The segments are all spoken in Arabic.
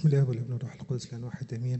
بسم الله والابن والروح القدس لان واحد امين.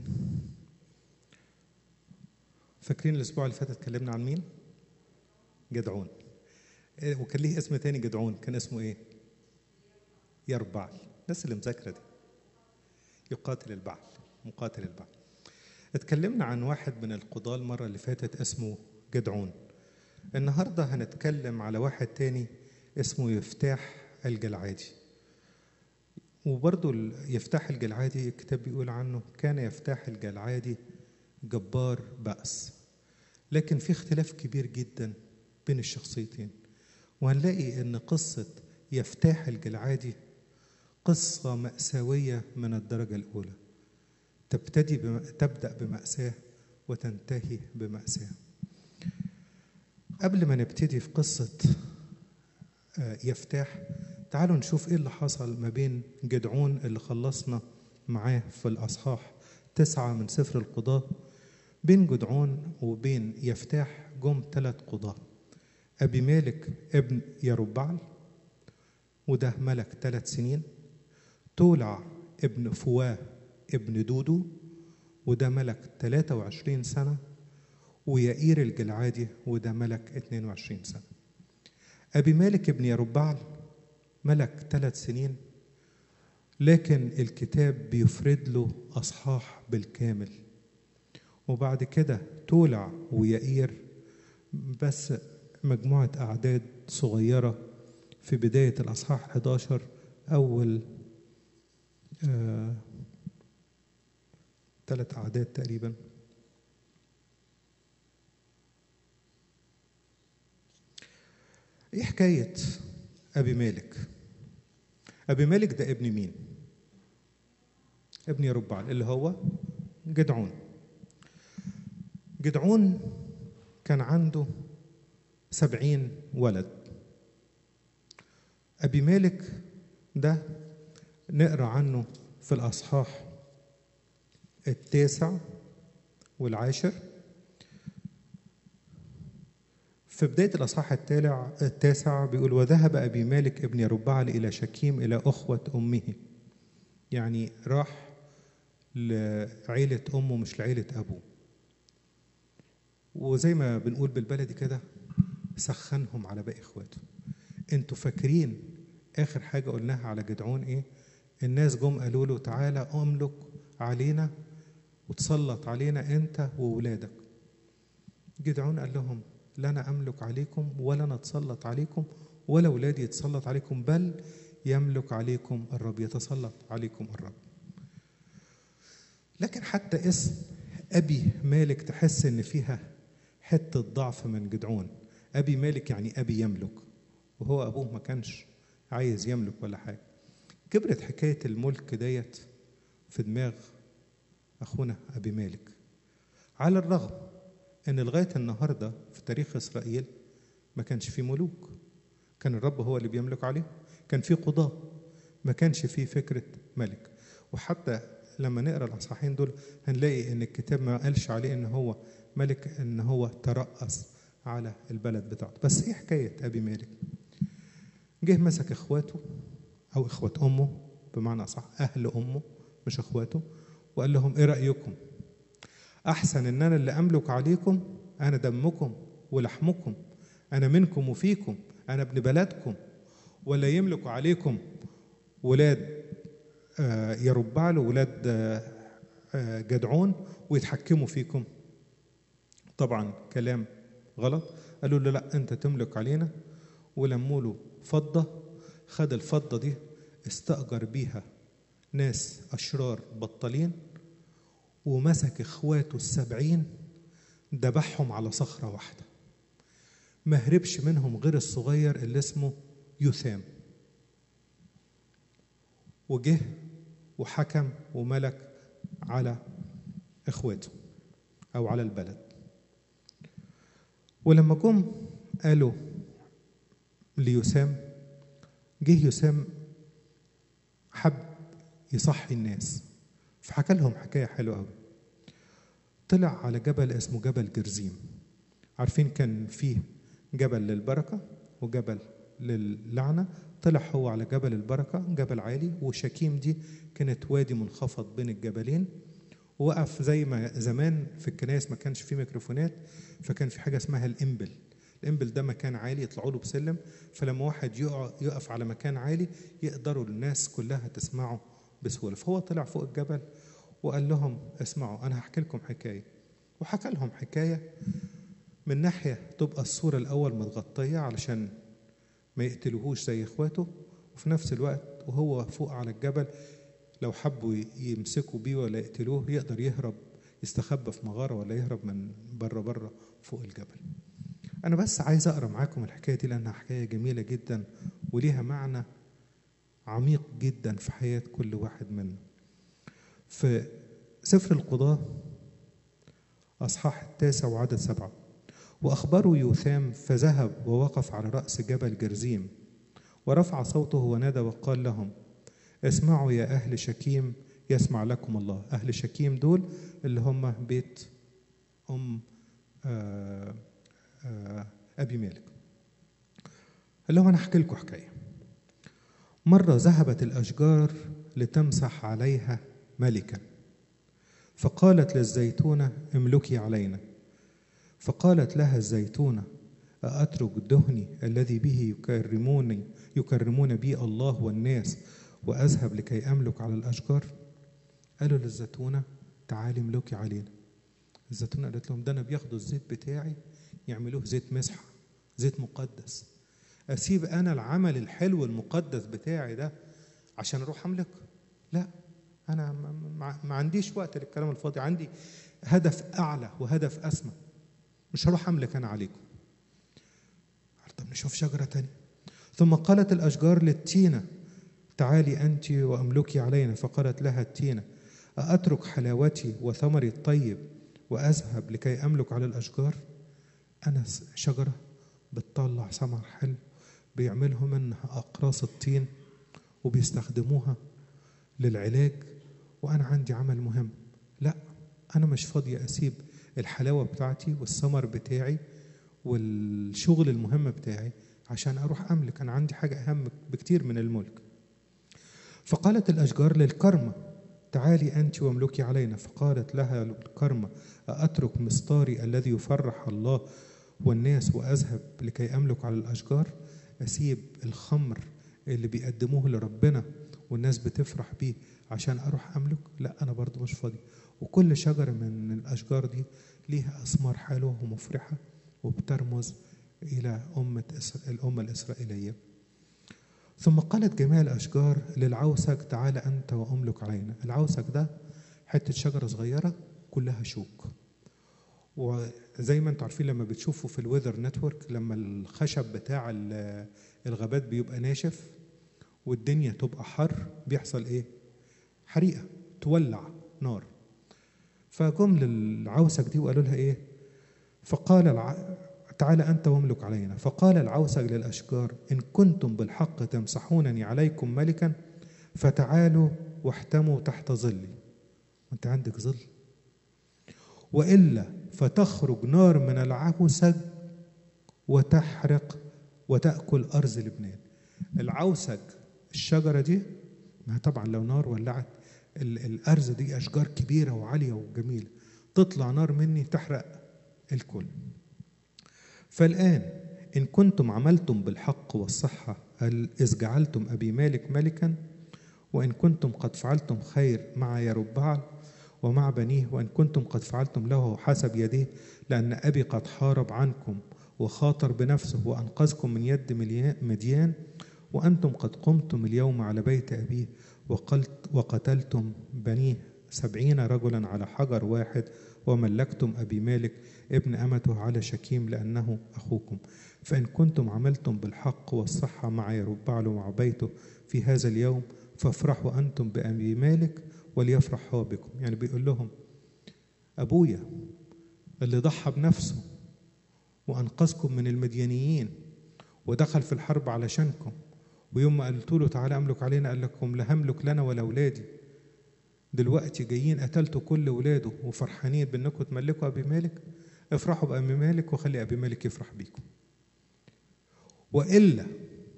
فاكرين الاسبوع اللي فات اتكلمنا عن مين؟ جدعون. وكان ليه اسم تاني جدعون، كان اسمه ايه؟ يربعل. الناس اللي مذاكره دي يقاتل البعل، مقاتل البعل. اتكلمنا عن واحد من القضاة المره اللي فاتت اسمه جدعون. النهارده هنتكلم على واحد تاني اسمه يفتاح الجلعادي. وبرضه يفتاح الجلعادي الكتاب بيقول عنه كان يفتاح الجلعادي جبار بأس، لكن في اختلاف كبير جدا بين الشخصيتين. وهنلاقي ان قصة يفتاح الجلعادي قصة مأساوية من الدرجة الأولى، تبدأ بمأساة وتنتهي بمأساة. قبل ما نبتدي في قصة يفتاح، تعالوا نشوف ايه اللي حصل ما بين جدعون اللي خلصنا معاه في الأصحاح 9 من سفر القضاة. بين جدعون وبين يفتاح جم 3 قضاة: أبي مالك ابن يربعل وده ملك 3 سنين، تولع ابن فواه ابن دودو وده ملك 23 سنة، ويائير الجلعادي وده ملك 22 سنة. أبي مالك ابن يربعل ملك 3 سنين، لكن الكتاب بيفرد له أصحاح بالكامل. وبعد كده تولع ويائير بس مجموعة أعداد صغيرة في بداية الأصحاح 11، أول 3 أعداد تقريبا. إيه حكاية أبي مالك؟ أبي مالك ده ابن مين؟ ابن يربعل اللي هو جدعون. جدعون كان عنده 70 ولد. أبي مالك ده نقرأ عنه في الأصحاح 9 و10. في بداية الأصحاح 9 بيقول: وذهب أبي مالك ابن يربعل إلى شكيم إلى أخوة أمه. يعني راح لعيلة أمه مش لعيلة أبوه، وزي ما بنقول بالبلدي كده سخنهم على باقي إخواته. انتوا فاكرين آخر حاجة قلناها على جدعون إيه؟ الناس جم قالوا له تعالى أملك علينا وتسلط علينا أنت وولادك. جدعون قال لهم: لا أنا أملك عليكم ولا أنا أتسلط عليكم ولا ولادي يتسلط عليكم، بل يملك عليكم الرب، يتسلط عليكم الرب. لكن حتى اسم أبي مالك تحس إن فيها حتة ضعف من جدعون. أبي مالك يعني أبي يملك، وهو أبوه ما كانش عايز يملك ولا حاجة. كبرت حكاية الملك ديت في دماغ أخونا أبي مالك، على الرغم إن لغاية النهاردة في تاريخ إسرائيل ما كانش فيه ملوك، كان الرب هو اللي بيملك عليه. كان فيه قضاة، ما كانش فيه فكرة ملك. وحتى لما نقرأ الأصحاحين دول هنلاقي إن الكتاب ما قالش عليه إن هو ملك، إن هو ترأس على البلد بتاعته. بس إيه حكاية أبي مالك؟ جه مسك إخواته أو إخوة أمه، بمعنى صح أهل أمه مش إخواته، وقال لهم: إيه رأيكم؟ أحسن إن أنا اللي أملك عليكم، أنا دمكم ولحمكم، أنا منكم وفيكم، أنا ابن بلدكم، ولا يملك عليكم ولاد يربعل وولاد جدعون ويتحكموا فيكم؟ طبعا كلام غلط. قالوا له: لا أنت تملك علينا. ولموا له فضة، خد الفضة دي استأجر بيها ناس أشرار بطالين، ومسك إخواته 70 دبحهم على صخرة واحدة، ما هربش منهم غير الصغير اللي اسمه يثام. وجه وحكم وملك على إخواته أو على البلد. ولما جم قالوا ليثام، جه يثام حب يصحي الناس، فحكى لهم حكاية حلوة قوي. طلع على جبل اسمه جبل جرزيم. عارفين كان فيه جبل للبركة وجبل للعنة، طلع هو على جبل البركة، جبل عالي، وشكيم دي كانت وادي منخفض بين الجبلين. ووقف زي ما زمان في الكنائس ما كانش فيه ميكروفونات، فكان في حاجة اسمها الإنبل. الإنبل ده مكان عالي يطلعوا له بسلم، فلما واحد يقف على مكان عالي يقدروا الناس كلها تسمعه بسهولة. فهو طلع فوق الجبل وقال لهم اسمعوا أنا هحكي لكم حكاية. وحكى لهم حكاية من ناحية تبقى الصورة الأول متغطية علشان ما يقتلوهوش زي إخواته، وفي نفس الوقت وهو فوق على الجبل لو حبوا يمسكوا بيه ولا يقتلوه يقدر يهرب، يستخبى في مغارة ولا يهرب من بره فوق الجبل. أنا بس عايز أقرأ معاكم الحكاية دي لأنها حكاية جميلة جدا وليها معنى عميق جدا في حياة كل واحد منا. في سفر القضاة أصحاح 9 وعدد 7: وأخبروا يوثام فذهب ووقف على رأس جبل جرزيم ورفع صوته ونادى وقال لهم اسمعوا يا أهل شكيم يسمع لكم الله. أهل شكيم دول اللي هم بيت أبي مالك. قال لهم أنا أحكي لكم حكاية. مرة ذهبت الأشجار لتمسح عليها ملكا، فقالت للزيتونة املكي علينا. فقالت لها الزيتونة أأترك دهني الذي به يكرمون بي الله والناس وأذهب لكي أملك على الأشجار؟ قالوا للزيتونة تعالي املكي علينا. الزيتونة قالت لهم ده أنا بياخدوا الزيت بتاعي يعملوه زيت مسحة، زيت مقدس. أسيب أنا العمل الحلو المقدس بتاعي ده عشان أروح أملك؟ لا، أنا ما عنديش وقت للكلام الفاضي، عندي هدف أعلى وهدف أسمى، مش هروح أملك أنا عليكم. طب نشوف شجرة تانية. ثم قالت الأشجار للتينة تعالي أنت وأملكي علينا. فقالت لها التينة أأترك حلاوتي وثمري الطيب وأذهب لكي أملك على الأشجار؟ أنا شجرة بتطلع ثمر حلو بيعملوا منها أقراص الطين وبيستخدموها للعلاج، وأنا عندي عمل مهم. لا، أنا مش فاضية أسيب الحلاوة بتاعتي والثمر بتاعي والشغل المهم بتاعي عشان أروح أملك. أنا عندي حاجة أهم بكتير من الملك. فقالت الأشجار للكرمة تعالي أنت واملكي علينا. فقالت لها الكرمة أأترك مستاري الذي يفرح الله والناس وأذهب لكي أملك على الأشجار؟ أسيب الخمر اللي بيقدموه لربنا والناس بتفرح بيه عشان أروح أملك؟ لا، أنا برضو مش فاضي. وكل شجرة من الأشجار دي ليها أثمار حلوة ومفرحة وبترمز إلى الأمة الإسرائيلية. ثم قالت جميع الأشجار للعوسك تعال أنت وأملك علينا. العوسك ده حتة شجرة صغيرة كلها شوك، وزي ما انتم عارفين لما بتشوفوا في الويذر نتورك لما الخشب بتاع الغابات بيبقى ناشف والدنيا تبقى حر بيحصل ايه؟ حريقة، تولع نار. فجم للعوسك دي وقالوا لها ايه؟ فقال تعال أنت واملك علينا. فقال العوسك للأشجار إن كنتم بالحق تمسحونني عليكم ملكا فتعالوا واحتموا تحت ظلي. وانت عندك ظل، وإلا فتخرج نار من العوسج وتحرق وتأكل أرز لبنان. العوسج الشجرة دي ما طبعا لو نار ولعت الأرز دي أشجار كبيرة وعالية وجميلة، تطلع نار مني تحرق الكل. فالآن إن كنتم عملتم بالحق والصحة إذ جعلتم أبي مالك ملكا، وإن كنتم قد فعلتم خير مع يربعل ومع بنيه، وإن كنتم قد فعلتم له حسب يديه، لأن أبي قد حارب عنكم وخاطر بنفسه وأنقذكم من يد مديان، وأنتم قد قمتم اليوم على بيت أبيه وقتلتم بنيه 70 رجلا على حجر واحد، وملكتم أبي مالك ابن أمته على شكيم لأنه أخوكم. فإن كنتم عملتم بالحق والصحة مع يربعل ومع بيته في هذا اليوم فافرحوا أنتم بأبي مالك وليفرح هو بكم. يعني بيقول لهم أبويا اللي ضحى بنفسه وأنقذكم من المديانيين ودخل في الحرب علشانكم، ويوم ما قلتوا له تعالى أملك علينا قال لكم لا هملك لنا ولا أولادي. دلوقتي جايين قتلتوا كل أولاده وفرحانين بأنكم تملكوا أبي مالك. افرحوا بأبي مالك وخلي أبي مالك يفرح بيكم. وإلا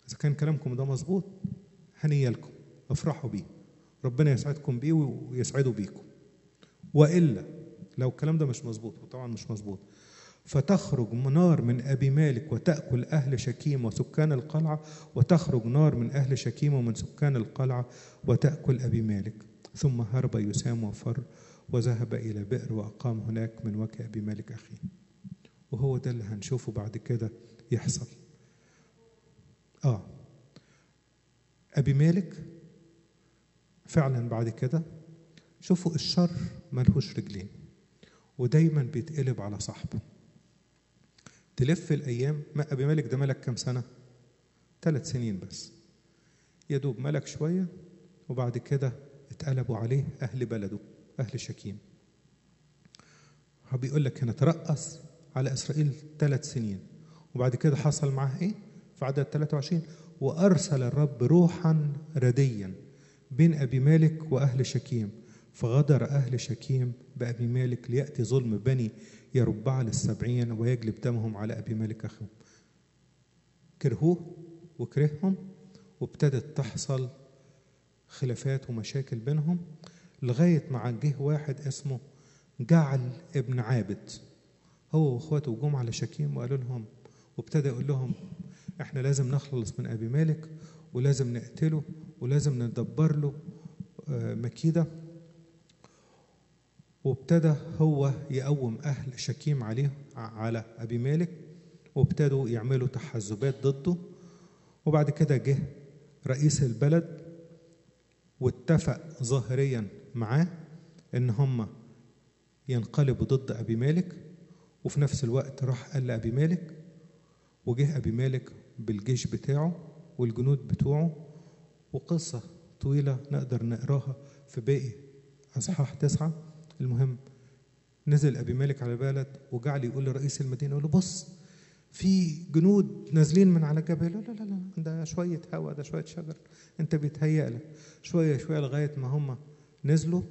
إذا كان كلامكم ده مظبوط هنية لكم، افرحوا بيه، ربنا يسعدكم بيه ويسعدوا بيكم. وإلا لو الكلام ده مش مظبوط، وطبعا مش مظبوط، فتخرج نار من أبي مالك وتأكل أهل شكيم وسكان القلعة، وتخرج نار من أهل شكيم ومن سكان القلعة وتأكل أبي مالك. ثم هرب يسام وفر وذهب إلى بئر وأقام هناك من وجه أبي مالك أخيه. وهو ده اللي هنشوفه بعد كده يحصل. أبي مالك فعلا بعد كده شوفوا الشر ملهوش رجلين، ودايما بيتقلب على صاحبه. تلف الأيام، ما أبي مالك ده ملك كام سنة؟ 3 سنين بس، يا دوب ملك شوية، وبعد كده اتقلبوا عليه أهل بلده أهل شكيم. بيقول لك هنا ترأس على إسرائيل 3 سنين، وبعد كده حصل معاه إيه؟ في عدد 23 وأرسل الرب روحا رديا بين أبي مالك وأهل شكيم، فغدر أهل شكيم بأبي مالك ليأتي ظلم بني يربعل 70 ويجلب دمهم على أبي مالك أخوهم. كرهوه وكرههم، وابتدت تحصل خلافات ومشاكل بينهم، لغاية ما جه واحد اسمه جعل ابن عابد، هو واخواته جم على شكيم وقالوا لهم، وابتدى يقول لهم احنا لازم نخلص من أبي مالك، ولازم نقتله، ولازم ندبر له مكيدة. وابتدى هو يقوم أهل شكيم على أبي مالك، وابتدوا يعملوا تحزبات ضده. وبعد كده جه رئيس البلد واتفق ظاهريا معاه ان هم ينقلبوا ضد أبي مالك، وفي نفس الوقت راح قال لأبي مالك، وجه أبي مالك بالجيش بتاعه والجنود بتوعه، وقصة طويلة نقدر نقراها في باقي أصحاح 9. المهم نزل أبي مالك على البلد وجعل يقول لرئيس المدينة، يقول له بص في جنود نازلين من على الجبل. لا لا لا، ده شوية هوا، ده شوية شجر، انت بيتهيأ لك. شوية شوية لغاية ما هم نزلوا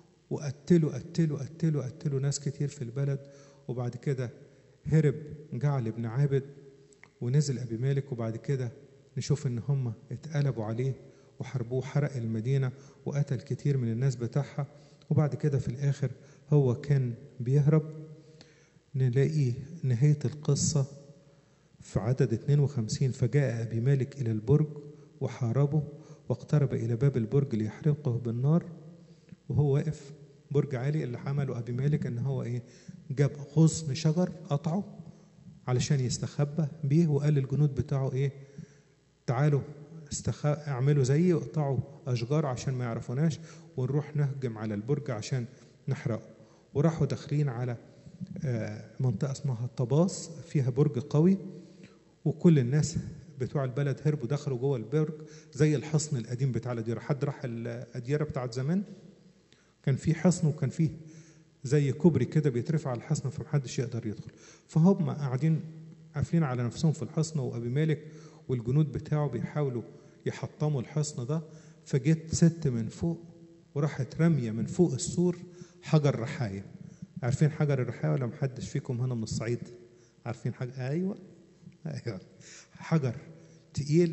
وقتلوا ناس كتير في البلد. وبعد كده هرب جعل ابن عابد ونزل أبي مالك، وبعد كده نشوف ان هم اتقلبوا عليه وحربوه، حرق المدينة وقتل كتير من الناس بتاعها. وبعد كده في الآخر هو كان بيهرب. نلاقي نهاية القصة في عدد 52 فجاء أبي مالك إلى البرج وحاربه واقترب إلى باب البرج ليحرقه بالنار. وهو واقف برج عالي، اللي عمله أبي مالك إن هو جاب غصن شجر قطعه علشان يستخبى بيه، وقال للجنود بتاعه تعالوا اعملوا زيي واقطعوا أشجار عشان ما يعرفوناش، ونروح نهجم على البرج عشان نحرقه. وراحوا داخلين على منطقة اسمها الطباس فيها برج قوي، وكل الناس بتوع البلد هربوا دخلوا جوه البرج زي الحصن القديم بتاع الأديرة. حد راح الأديرة بتاعت زمان؟ كان في حصن وكان فيه زي كوبري كده بيترفع على الحصن فمحدش يقدر يدخل. فهم قاعدين قافلين على نفسهم في الحصن، وأبي مالك والجنود بتاعه بيحاولوا يحطموا الحصن ده. فجت ست من فوق وراحت رمية من فوق السور حجر رحاية. عارفين حجر الرحاية ولا محدش فيكم هنا من الصعيد عارفين حاجة؟ أيوة حجر تقيل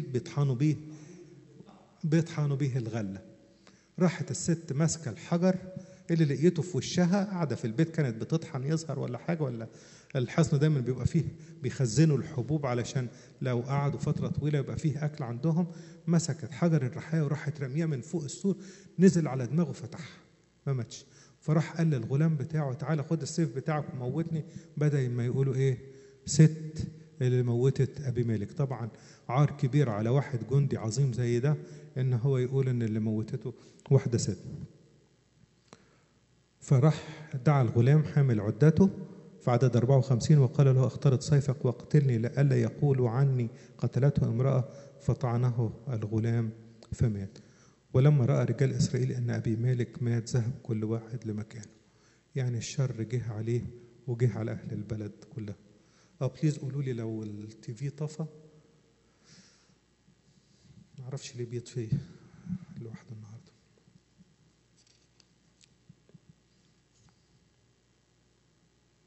بيطحنوا بيه الغلة. راحت الست ماسكة الحجر اللي لقيته في وشها، قاعدة في البيت كانت بتطحن يظهر ولا حاجة، ولا الحصن دايما بيبقى فيه بيخزنوا الحبوب علشان لو قعدوا فترة طويلة يبقى فيه أكل عندهم. مسكت حجر الرحاية وراحت رميها من فوق السور، نزل على دماغه فتحها ما ماتش. فراح قال للغلام بتاعه تعالى خد السيف بتاعك وموتني، بدل ما يقولوا ست اللي موتت أبي مالك. طبعا عار كبير على واحد جندي عظيم زي ده إن هو يقول إن اللي موتته واحدة ست. فراح دعا الغلام حامل عدته في عدد 54 وقال له اخترت سيفك واقتلني لئلا يقولوا عني قتلته امرأة، فطعنه الغلام فمات. ولما رأى رجال إسرائيل أن أبي مالك مات ذهب كل واحد لمكانه. يعني الشر جه عليه وجه على أهل البلد كلها. بليز قولوا لي لو التي في طفى، معرفش ليه بيطفي لوحده النهارده.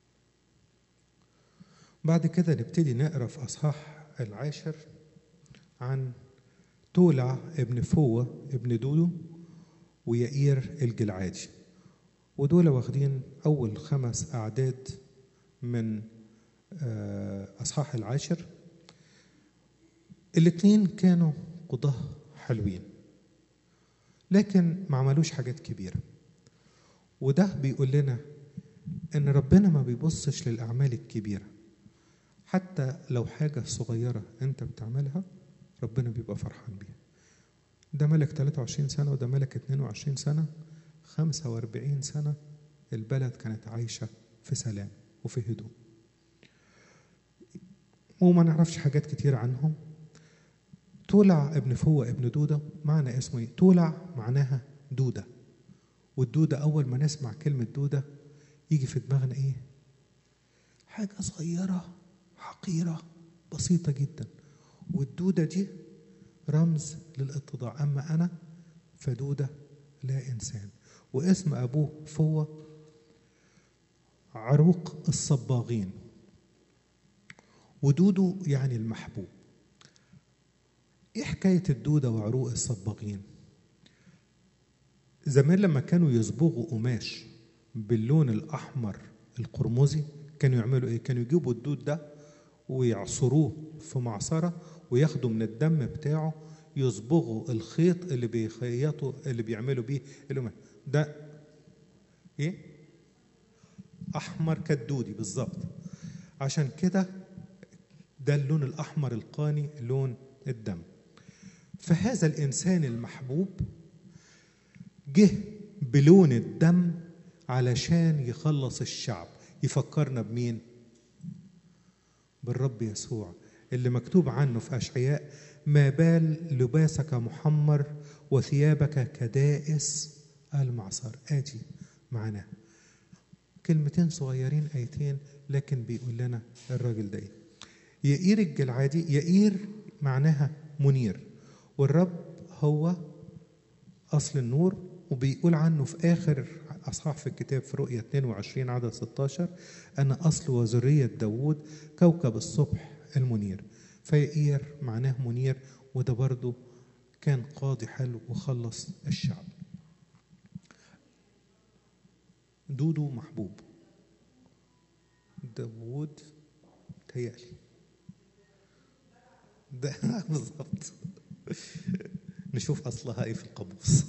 بعد كده نبتدي نقرأ في أصحاح 10 عن تولع ابن فوة ابن دودو ويائير الجلعادي، ودول واخدين أول 5 أعداد من أصحاح 10. الاتنين كانوا قضاة حلوين لكن ما عملوش حاجات كبيرة، وده بيقول لنا إن ربنا ما بيبصش للأعمال الكبيرة، حتى لو حاجة صغيرة أنت بتعملها ربنا بيبقى فرحان بيها. ده ملك 23 سنة وده ملك 22 سنة، 45 سنة البلد كانت عايشة في سلام وفي هدوء، وما نعرفش حاجات كتير عنهم. تولع ابن فوة ابن دودة معنى اسمه ايه؟ تولع معناها دودة، والدودة أول ما نسمع كلمة دودة يجي في دماغنا ايه؟ حاجة صغيرة حقيرة بسيطة جدا، والدودة دي رمز للاتضاع. أما أنا فدودة لا إنسان. واسم أبوه فوة عروق الصباغين، ودودو يعني المحبوب. إيه حكاية الدودة وعروق الصباغين؟ زمان لما كانوا يصبغوا قماش باللون الأحمر القرمزي كانوا يعملوا إيه؟ كانوا يجيبوا الدود ده ويعصروه في معصرة وياخدوا من الدم بتاعه يصبغوا الخيط اللي بيخيطوا اللي بيعملوا بيه القماش ده. إيه؟ أحمر كالدودي بالظبط. عشان كده ده اللون الأحمر القاني لون الدم. فهذا الإنسان المحبوب جه بلون الدم علشان يخلص الشعب. يفكرنا بمين؟ بالرب يسوع اللي مكتوب عنه في أشعياء: ما بال لباسك محمر وثيابك كدائس المعصر. آتي معنا كلمتين صغيرين آيتين لكن بيقول لنا الراجل ده إيه. يائير الجلعادي، يائير معناها منير، والرب هو أصل النور. وبيقول عنه في آخر أصحاح في الكتاب في رؤية 22 عدد 16: أنا أصل وذرية داود كوكب الصبح المنير. فيائير معناه منير، وده برضو كان قاضي حلو وخلص الشعب. دودو محبوب، داود تهيألي ده بالضبط. نشوف أصلها إيه في القاموس.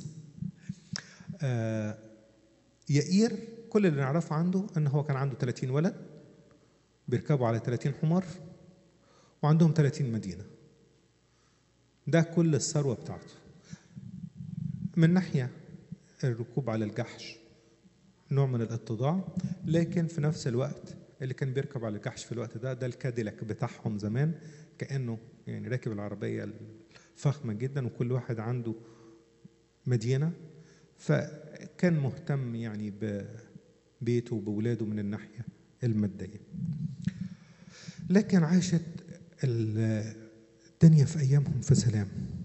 يائير كل اللي نعرفه عنده أنه هو كان عنده 30 ولد بيركبوا على 30 حمار وعندهم 30 مدينة. ده كل الثروة بتاعته. من ناحية الركوب على الجحش نوع من الاتضاع، لكن في نفس الوقت اللي كان بيركب على الجحش في الوقت ده الكاديلاك بتاعهم زمان، كأنه يعني راكب العربية الفخمة جدا وكل واحد عنده مدينة. فكان مهتم يعني ببيته وبولاده من الناحية المادية. لكن عاشت الدنيا في أيامهم في سلام،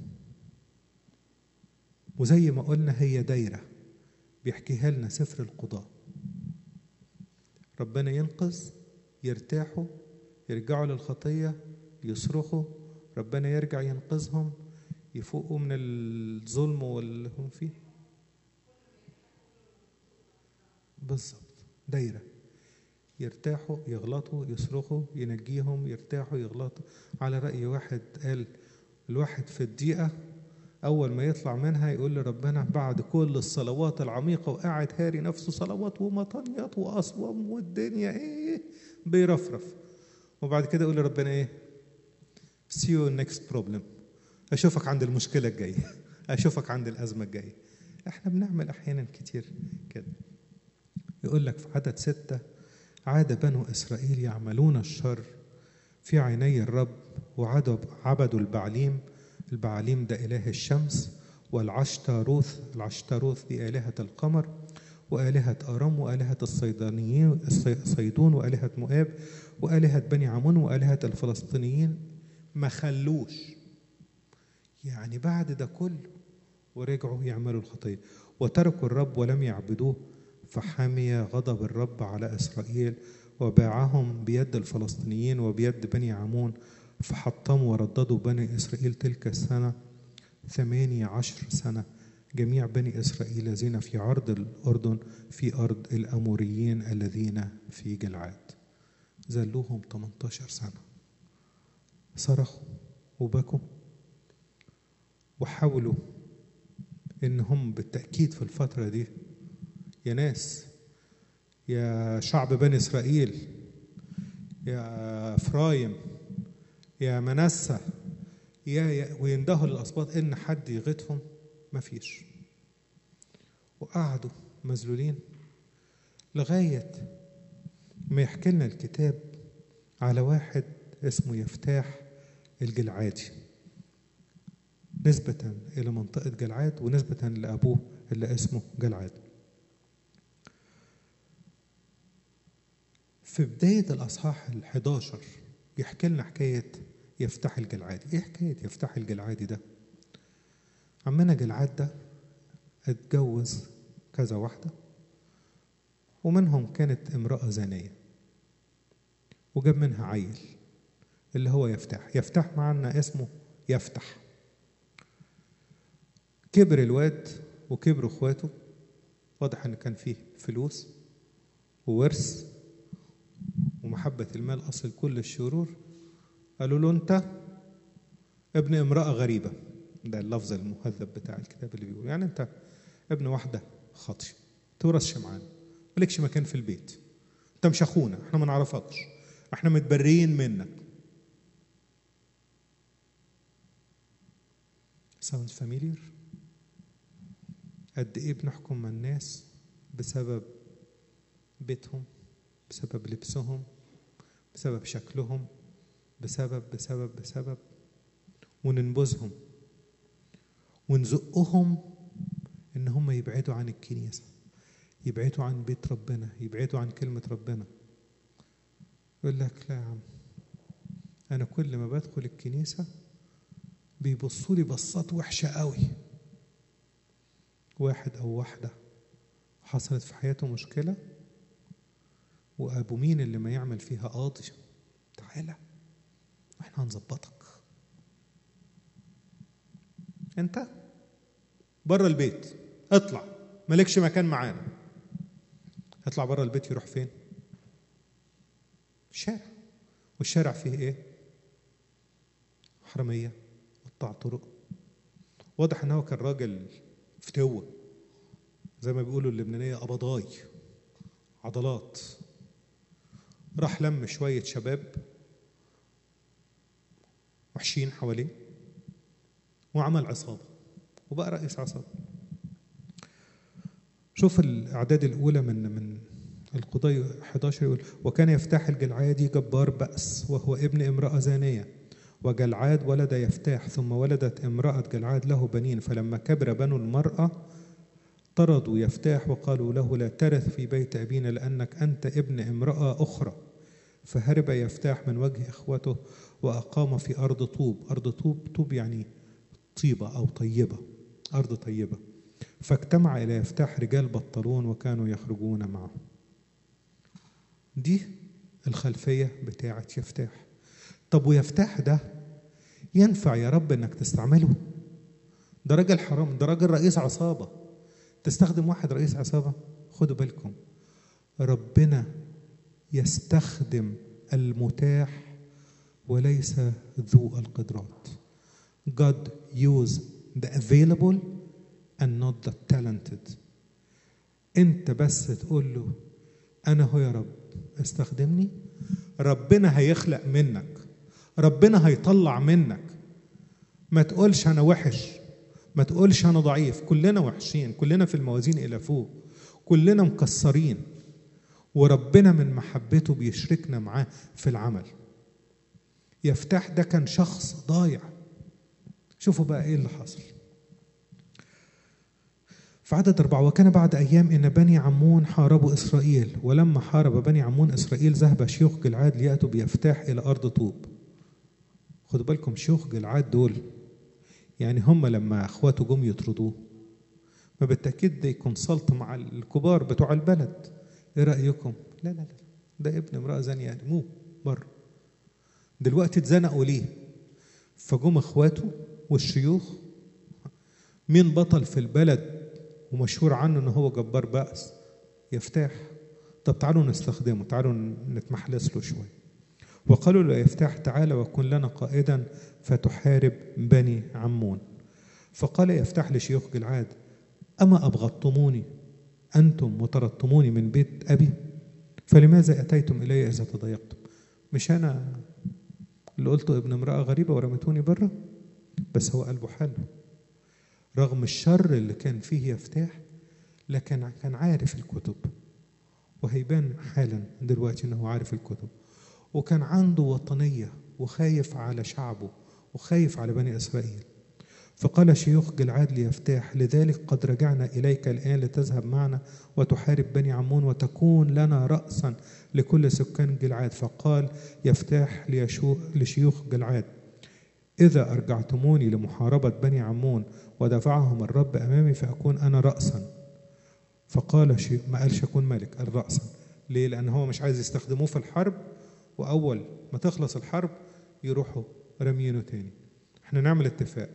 وزي ما قلنا هي دايرة بيحكيها لنا سفر القضاء. ربنا ينقذ، يرتاحوا، يرجعوا للخطية، يصرخوا، ربنا يرجع ينقذهم، يفوقوا من الظلم واللي هم فيه. بالظبط دايرة، يرتاحوا، يغلطوا، يصرخوا، ينجيهم، يرتاحوا، يغلطوا. على رأي واحد قال الواحد في الضيقة أول ما يطلع منها يقول لربنا بعد كل الصلوات العميقة وقاعد هاري نفسه صلوات ومطنيات وأصوام والدنيا إيه بيرفرف، وبعد كده يقول لربنا إيه؟ see you next problem. أشوفك عند المشكلة الجاية، أشوفك عند الأزمة الجاية. إحنا بنعمل أحيانا كتير كده. يقول لك في عدد 6: عاد بنو إسرائيل يعملون الشر في عيني الرب وعبدوا البعليم. البعليم ده إله الشمس، والعشتاروث، العشتاروث دي آلهة القمر، وآلهة آرام، وآلهة الصيدون، وآلهة مؤاب، وآلهة بني عمون، وآلهة الفلسطينيين. ما خلوش يعني بعد ده كله ورجعوا يعملوا الخطية وتركوا الرب ولم يعبدوه، فحمي غضب الرب على إسرائيل وباعهم بيد الفلسطينيين وبيد بني عمون فحطموا ورددوا بني إسرائيل تلك السنة 18 سنة جميع بني إسرائيل الذين في عرض الأردن في أرض الأموريين الذين في جلعاد. زلوهم 18 سنة، صرخوا وبكوا وحاولوا إنهم بالتأكيد في الفترة دي يا ناس، يا شعب بني إسرائيل، يا إفرايم، يا منسى، ويندهوا للأسباط إن حد يغيثهم. مفيش. وقعدوا مذلولين لغاية ما يحكي لنا الكتاب على واحد اسمه يفتاح الجلعادي، نسبة إلى منطقة جلعاد ونسبة لأبوه اللي اسمه جلعاد. في بداية الأصحاح 11 يحكي لنا حكاية يفتح الجلعادي. إيه حكاية يفتح الجلعادي ده؟ عمنا جلعاد ده اتجوز كذا واحدة، ومنهم كانت امرأة زانية، وجاب منها عيل اللي هو يفتح. يفتح معنا اسمه يفتح. كبر الواد وكبروا اخواته، واضح ان كان فيه فلوس وورث ومحبة المال أصل كل الشرور. قالوا له أنت ابن امرأة غريبة، ده اللفظ المهذب بتاع الكتاب اللي بيقول يعني أنت ابن واحدة خاطية، تورثش معانا، مالكش مكان في البيت، أنت مش أخونا، إحنا ما نعرفكش، إحنا متبريين منك. sounds familiar؟ قد إيه بنحكم مع الناس بسبب بيتهم، بسبب لبسهم، بسبب شكلهم، بسبب وننبذهم ونزقهم إن هم يبعدوا عن الكنيسة، يبعدوا عن بيت ربنا، يبعدوا عن كلمة ربنا. يقول لك لا يا عم، أنا كل ما بدخل الكنيسة بيبصوا لي بصات وحشة قوي. واحد أو واحدة حصلت في حياته مشكلة، وأبو مين اللي ما يعمل فيها قاضي، تعالى احنا هنظبطك، انت بره البيت اطلع، مالكش مكان معانا. اطلع بره البيت، يروح فين؟ الشارع. والشارع فيه ايه؟ حرامية، قطاع طرق. واضح ان هو كان راجل فتوة، زي ما بيقولوا اللبنانية قبضاي، عضلات. راح لم شوية شباب وحشين حواليه وعمل عصابة وبقى رئيس عصابة. شوف الأعداد الأولى من القضاء 11 يقول: وكان يفتح الجلعادي جبار بأس وهو ابن امرأة زانية، وجلعاد ولد يفتاح، ثم ولدت امرأة جلعاد له بنين، فلما كبر بنو المرأة طردوا يفتاح وقالوا له: لا ترث في بيت أبينا لأنك أنت ابن امرأة أخرى. فهرب يفتاح من وجه إخوته وأقام في أرض طوب. أرض طوب يعني طيبة أو طيبة، أرض طيبة. فاجتمع إلى يفتاح رجال بطلون وكانوا يخرجون معه. دي الخلفية بتاعة يفتاح. طب ويفتاح ده ينفع يا رب إنك تستعمله؟ ده راجل حرام، ده راجل رئيس عصابة، تستخدم واحد رئيس عصابة؟ خدوا بالكم، ربنا يستخدم المتاح وليس ذو القدرات. God use the available and not the talented. انت بس تقول له انا هو يا رب استخدمني، ربنا هيخلق منك، ربنا هيطلع منك. ما تقولش انا وحش، ما تقولش انا ضعيف، كلنا وحشين، كلنا في الموازين الى فوق، كلنا مكسرين، وربنا من محبته بيشركنا معاه في العمل. يفتح ده كان شخص ضايع. شوفوا بقى ايه اللي حصل في عدد 4: وكان بعد أيام إن بني عمون حاربوا إسرائيل، ولما حارب بني عمون إسرائيل ذهب شيوخ جلعاد ليأتوا بيفتاح إلى أرض طوب. خدوا بالكم، شيوخ جلعاد دول يعني هم لما أخواته جم يطردوه، ما بالتأكيد ده يكونسلت مع الكبار بتوع البلد. إيه رأيكم؟ لا لا لا، ده ابن امرأة زانية، مو بره. دلوقتي اتزنقوا ليه؟ فجم اخواته والشيوخ. مين بطل في البلد ومشهور عنه ان هو جبار بأس؟ يفتاح. طب تعالوا نستخدمه، تعالوا نتمحلس له شويه. وقالوا له يفتاح تعالى وكن لنا قائدا فتحارب بني عمون. فقال يفتاح لشيوخ جلعاد: أما أبغضتموني أنتم وطردتموني من بيت أبي؟ فلماذا أتيتم إلي إذا تضايقتم؟ مش أنا اللي قلته ابن امرأة غريبة ورميتوني بره؟ بس هو قلبه حلو رغم الشر اللي كان فيه يفتاح، لكن كان عارف الكتب، وهيبان حالا دلوقتي انه عارف الكتب، وكان عنده وطنية وخايف على شعبه وخايف على بني إسرائيل. فقال شيوخ جلعاد ليفتاح: لذلك قد رجعنا إليك الآن لتذهب معنا وتحارب بني عمون وتكون لنا رأسا لكل سكان جلعاد. فقال يفتاح لشيوخ جلعاد: إذا أرجعتموني لمحاربة بني عمون ودفعهم الرب أمامي فأكون أنا رأسا. فقال ما قالش أكون ملك، قال رأسا. ليه؟ لأن هو مش عايز يستخدموه في الحرب، وأول ما تخلص الحرب يروحوا رميينه تاني. احنا نعمل اتفاق،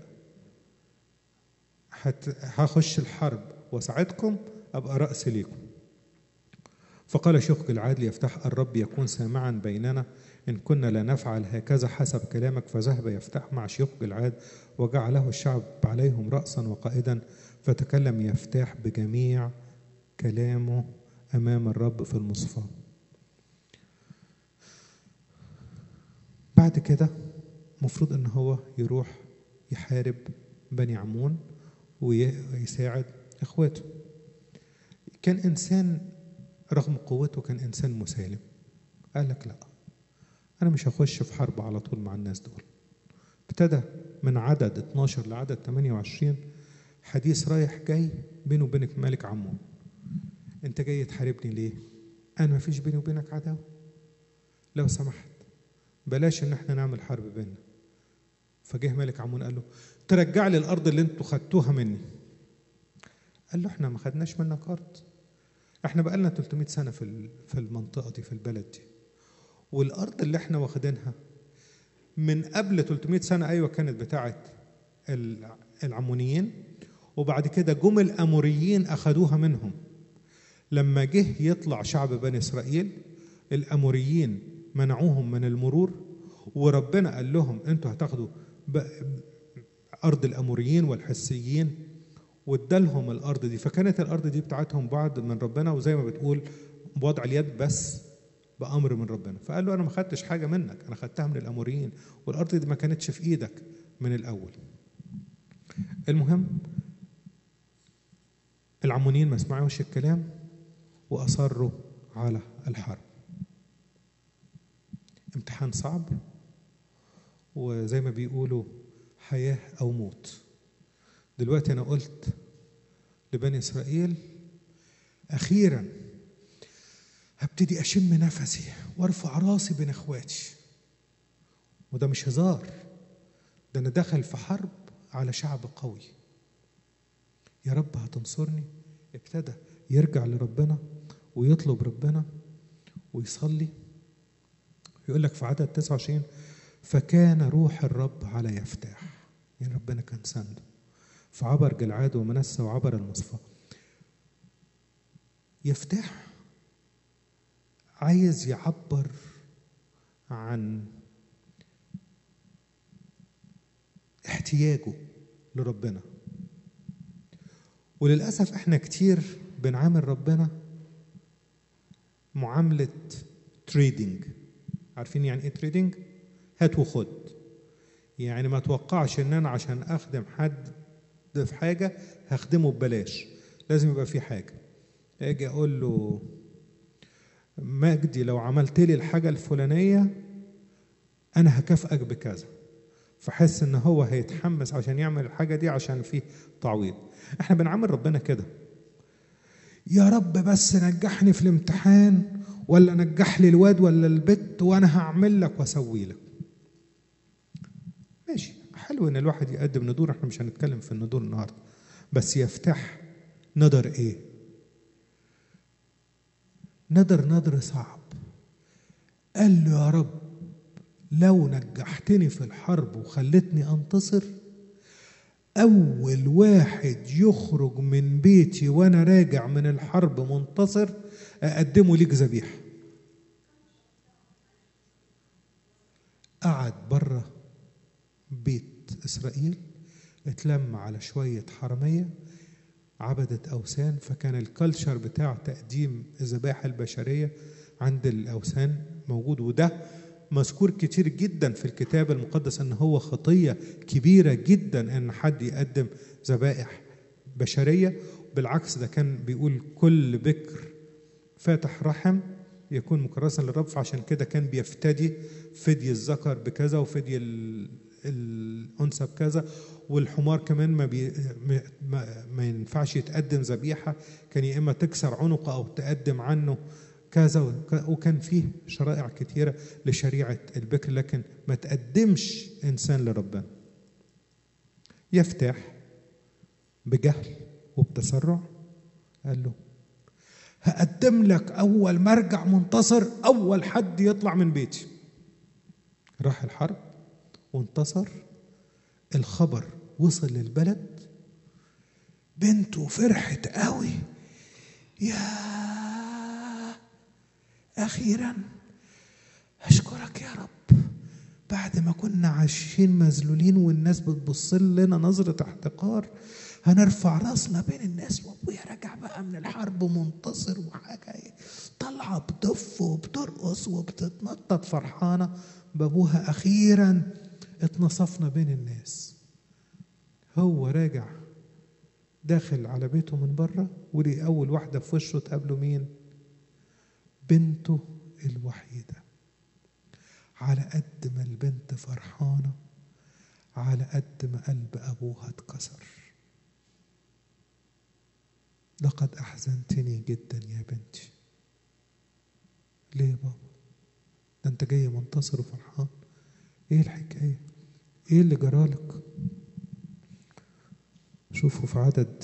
هخش الحرب وساعدكم أبقى رأس ليكم. فقال شيوخ جلعاد ليفتح: الرب يكون سامعا بيننا إن كنا لا نفعل هكذا حسب كلامك. فذهب يفتح مع شيوخ جلعاد وجعله الشعب عليهم رأسا وقائدا. فتكلم يفتح بجميع كلامه أمام الرب في المصفى. بعد كده مفروض أن هو يروح يحارب بني عمون ويساعد إخواته. كان إنسان رغم قوته كان إنسان مسالم. قال لك لا، أنا مش هخش في حرب على طول مع الناس دول. ابتدى من عدد 12 لعدد 28 حديث رايح جاي بينه وبينك ملك عمون. أنت جاي تحاربني ليه؟ أنا ما فيش بيني وبينك عداوة، لو سمحت بلاش إن احنا نعمل حرب بيننا. فجه ملك عمون قال له: ترجع لي الأرض اللي انتوا خدتوها مني. قال له: احنا ما خدناش منك أرض، احنا بقالنا 300 سنة في المنطقة دي، في البلد دي، والأرض اللي احنا واخدينها من قبل 300 سنة أيوة كانت بتاعت العمونيين، وبعد كده جم الأموريين أخدوها منهم. لما جه يطلع شعب بني إسرائيل الأموريين منعوهم من المرور، وربنا قال لهم انتوا هتاخدوا أرض الأموريين والحسيين، وادالهم الأرض دي. فكانت الأرض دي بتاعتهم بعد من ربنا، وزي ما بتقول بوضع اليد بس بأمر من ربنا. فقال له: أنا ما خدتش حاجة منك، أنا خدتها من الأموريين، والأرض دي ما كانتش في إيدك من الأول. المهم العمونيين ما سمعوش الكلام وأصروا على الحرب. امتحان صعب، وزي ما بيقولوا حياة أو موت. دلوقتي أنا قلت لبني إسرائيل أخيراً هبتدي أشم نفسي وارفع راسي بين إخواتي، وده مش هزار، ده أنا دخل في حرب على شعب قوي. يا رب هتنصرني. ابتدى يرجع لربنا ويطلب ربنا ويصلي. يقول لك في عدد 29: فكان روح الرب على يفتاح، يعني ربنا كان سنده، فعبر جلعاد ومنسى وعبر المصفى. يفتاح عايز يعبر عن احتياجه لربنا، وللأسف احنا كتير بنعامل ربنا معاملة تريدنج. عارفين يعني ايه تريدنج؟ هات وخد. يعني ما توقعش ان انا عشان اخدم حد في حاجة هخدمه ببلاش، لازم يبقى في حاجة. اجي اقول له: مجدي لو عملت لي الحاجة الفلانية انا هكافئك بكذا، فحس ان هو هيتحمس عشان يعمل الحاجة دي عشان فيه تعويض. احنا بنعامل ربنا كده: يا رب بس نجحني في الامتحان، ولا نجح لي الواد ولا البت، وانا هعمل لك واسوي لك. ماشي، حلو ان الواحد يقدم ندور، احنا مش هنتكلم في الندور النهارده، بس يفتح نظر ايه؟ نظر صعب. قال له: يا رب لو نجحتني في الحرب وخلتني أنتصر، أول واحد يخرج من بيتي وأنا راجع من الحرب منتصر أقدمه ليك ذبيحة. قعد بره بيت إسرائيل، اتلم على شوية حرامية عبدت أوثان، فكان الكالتشر بتاع تقديم الذبائح البشرية عند الأوثان موجود، وده مذكور كتير جدا في الكتاب المقدس ان هو خطية كبيرة جدا ان حد يقدم ذبائح بشرية. بالعكس ده كان بيقول كل بكر فاتح رحم يكون مكرسا للرب، فعشان كده كان بيفتدي فدي الذكر بكذا وفدي الأنثى بكذا، والحمار كمان ما ينفعش يتقدم ذبيحة، كان يا إما تكسر عنقه أو تقدم عنه كذا، وكان فيه شرائع كتيرة لشريعة البكر، لكن ما تقدمش إنسان لربنا. يفتح بجهل وبتسرع قال له هقدم لك أول مرجع منتصر، أول حد يطلع من بيتي. راح الحرب وانتصر، الخبر وصل للبلد، بنته فرحت قوي، يا أخيرا أشكرك يا رب، بعد ما كنا عايشين مذلولين والناس بتبص لنا نظرة احتقار هنرفع راسنا بين الناس، وابويا راجع بقى من الحرب منتصر وحاجة طالعة بتدف وبترقص وبتتنطط فرحانة بابوها، أخيرا اتنصفنا بين الناس. هو راجع داخل على بيته من بره، ولي أول واحدة في وشه تقابله مين؟ بنته الوحيدة. على قد ما البنت فرحانة على قد ما قلب أبوها اتكسر. لقد أحزنتني جدا يا بنتي. ليه يا بابا؟ ده انت جاي منتصر وفرحان، ايه الحكاية؟ ايه اللي جرالك؟ شوفوا في عدد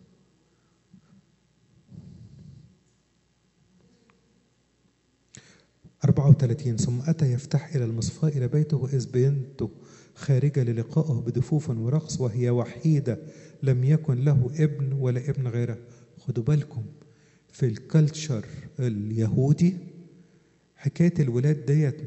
34 ثم أتى يفتح إلى المصفاة إلى بيته، وإذ بنته خارجة للقائه بدفوف ورقص، وهي وحيدة لم يكن له ابن ولا ابن غيره. خدوا بالكم في الكالتشر اليهودي حكاية الولاد ديت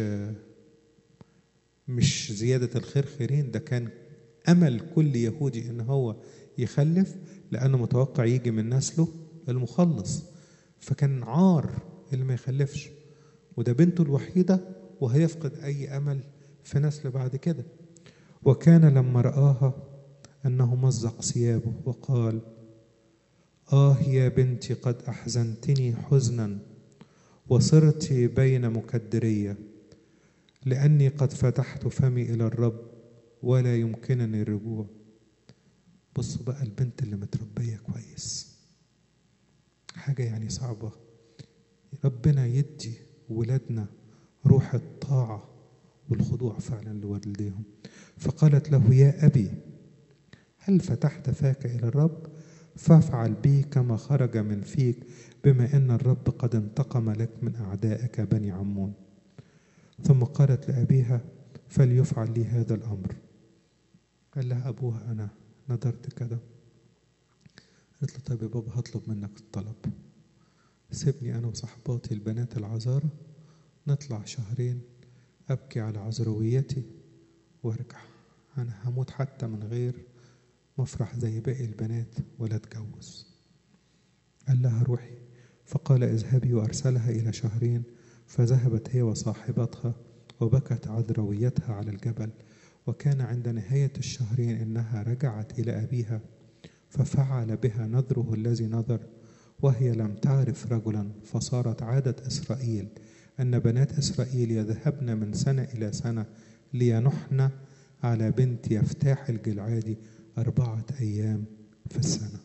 مش زيادة الخير خيرين، ده كان أمل كل يهودي إن هو يخلف، لأنه متوقع يجي من نسله المخلص، فكان عار اللي ما يخلفش، وده بنته الوحيدة وهيفقد أي أمل في نسل بعد كده. وكان لما رآها أنه مزق ثيابه وقال يا بنتي قد أحزنتني حزنا وصرت بين مكدرية، لأني قد فتحت فمي إلى الرب ولا يمكنني الرجوع. بصوا بقى البنت اللي متربية كويس، حاجة يعني صعبة. ربنا يدي ولادنا روح الطاعة والخضوع فعلا لوالديهم. فقالت له يا أبي هل فتحت فاك إلى الرب؟ فافعل بي كما خرج من فيك، بما أن الرب قد انتقم لك من أعدائك بني عمون. ثم قالت لأبيها فليفعل لي هذا الأمر. قال لها أبوها أنا نظرت كده. قالت له طيب يا بابا هطلب منك الطلب، سيبني أنا وصحباتي البنات العذارى نطلع شهرين أبكي على عذرويتي وارجع، أنا هموت حتى من غير مفرح زي باقي البنات ولا اتجوز. قال لها روحي. فقال اذهبي، وأرسلها إلى شهرين، فذهبت هي وصاحبتها وبكت عذرويتها على الجبل. وكان عند نهاية الشهرين إنها رجعت إلى أبيها، ففعل بها نذره الذي نذر، وهي لم تعرف رجلا. فصارت عادة إسرائيل أن بنات إسرائيل يذهبن من سنة إلى سنة لينحن على بنت يفتاح الجلعادي 4 أيام في السنة.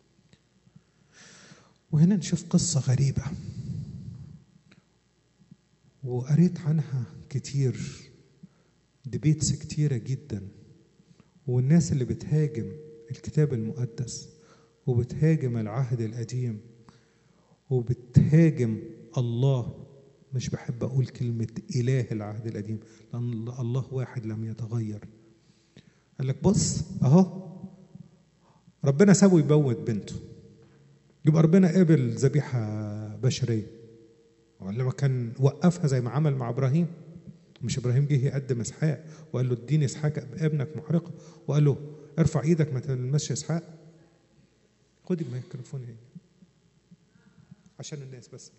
وهنا نشوف قصة غريبة وقريت عنها كتير، ديبيتس كتيرة جدا، والناس اللي بتهاجم الكتاب المقدس وبتهاجم العهد القديم وبتهاجم الله مش بحب أقول كلمة إله العهد القديم، لأن الله واحد لم يتغير. قال لك بص أهو ربنا سابه يموت بنته، يبقى ربنا قبل ذبيحة بشرية ولا ما كان وقفها زي ما عمل مع إبراهيم؟ مش إبراهيم جه يقدم إسحاق وقال له اديني إسحاق ابنك محرقة، وقال له ارفع إيدك ما تلمسش إسحاق. خدي الميكروفون هنا عشان الناس بس،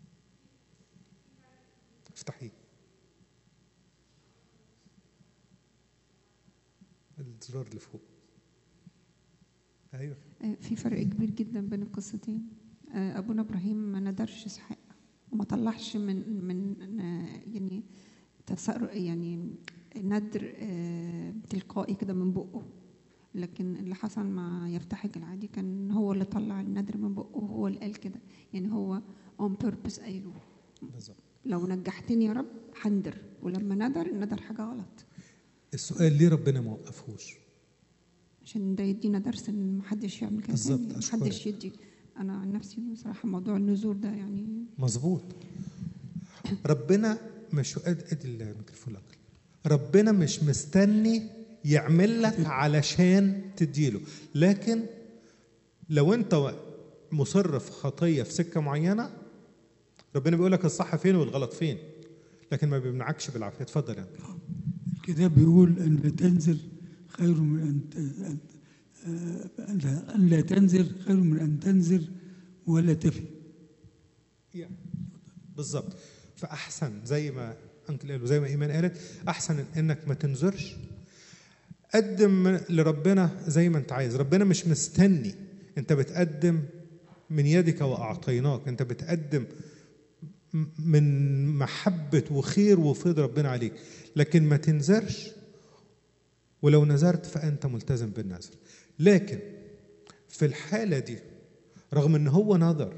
افتحيه الزرار اللي فوق. ايوه في فرق كبير جدا بين القصتين. ابونا ابراهيم ما ندرش اسحاق وما طلعش من يعني يعني ندر تلقائي كده من بقه، لكن اللي حصل مع يفتحك العادي كان هو اللي طلع الندر من بقه وهو اللي قال كده، يعني هو اون بيربس قايله بالظبط. لو نجحتني يا رب هندر، ولما الندر حاجه غلط. السؤال ليه ربنا ما وقفهوش؟ عشان ده يدينا درس ان محدش يعمل كده بالظبط. تاني، محدش يدي. انا عن نفسي بصراحه موضوع النذور ده يعني مظبوط. ربنا مش ادي الميكروفون لك، ربنا مش مستني يعمل لك علشان تديله، لكن لو انت مصر في خطيه في سكه معينه ربنا بيقول لك الصح فين والغلط فين، لكن ما بيمنعكش بالعافيه. اتفضل يعني. الكتاب بيقول ان لا تنزل خير من ان لا تنزل خير من ان تنزل ولا تفي. بالظبط. فاحسن زي ما انكل قال وزي ما ايمان قالت، احسن انك ما تنذرش. قدم لربنا زي ما انت عايز، ربنا مش مستني، انت بتقدم من يدك واعطيناك، انت بتقدم من محبه وخير وفضل ربنا عليك، لكن ما تنذرش. ولو نذرت فانت ملتزم بالنذر. لكن في الحاله دي رغم ان هو نذر،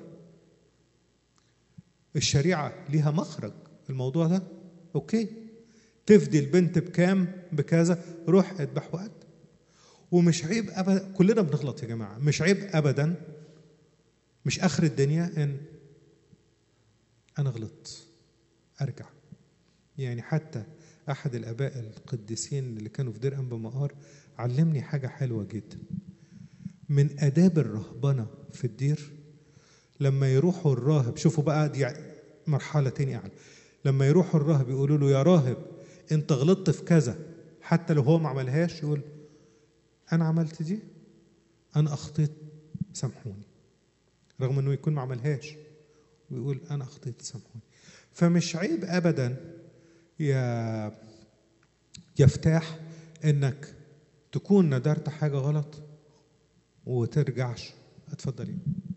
الشريعه ليها مخرج. الموضوع ده اوكي، تفدي البنت بكام؟ بكذا، روح اذبح وقت. ومش عيب ابدا، كلنا بنغلط يا جماعه، مش عيب ابدا، مش اخر الدنيا ان انا غلطت ارجع. يعني حتى احد الاباء القديسين اللي كانوا في دير انبا مقار علمني حاجه حلوه جدا. من اداب الرهبنه في الدير لما يروحوا الراهب، شوفوا بقى دي مرحله تاني اعلى، لما يروحوا الراهب يقولوا له يا راهب انت غلطت في كذا، حتى لو هو ما عملهاش يقول انا عملت دي، انا اخطيت سامحوني، رغم انه يكون ما عملهاش ويقول انا اخطيت سامحوني. فمش عيب ابدا يا يفتح انك تكون ندرت حاجه غلط وترجعش. اتفضلي.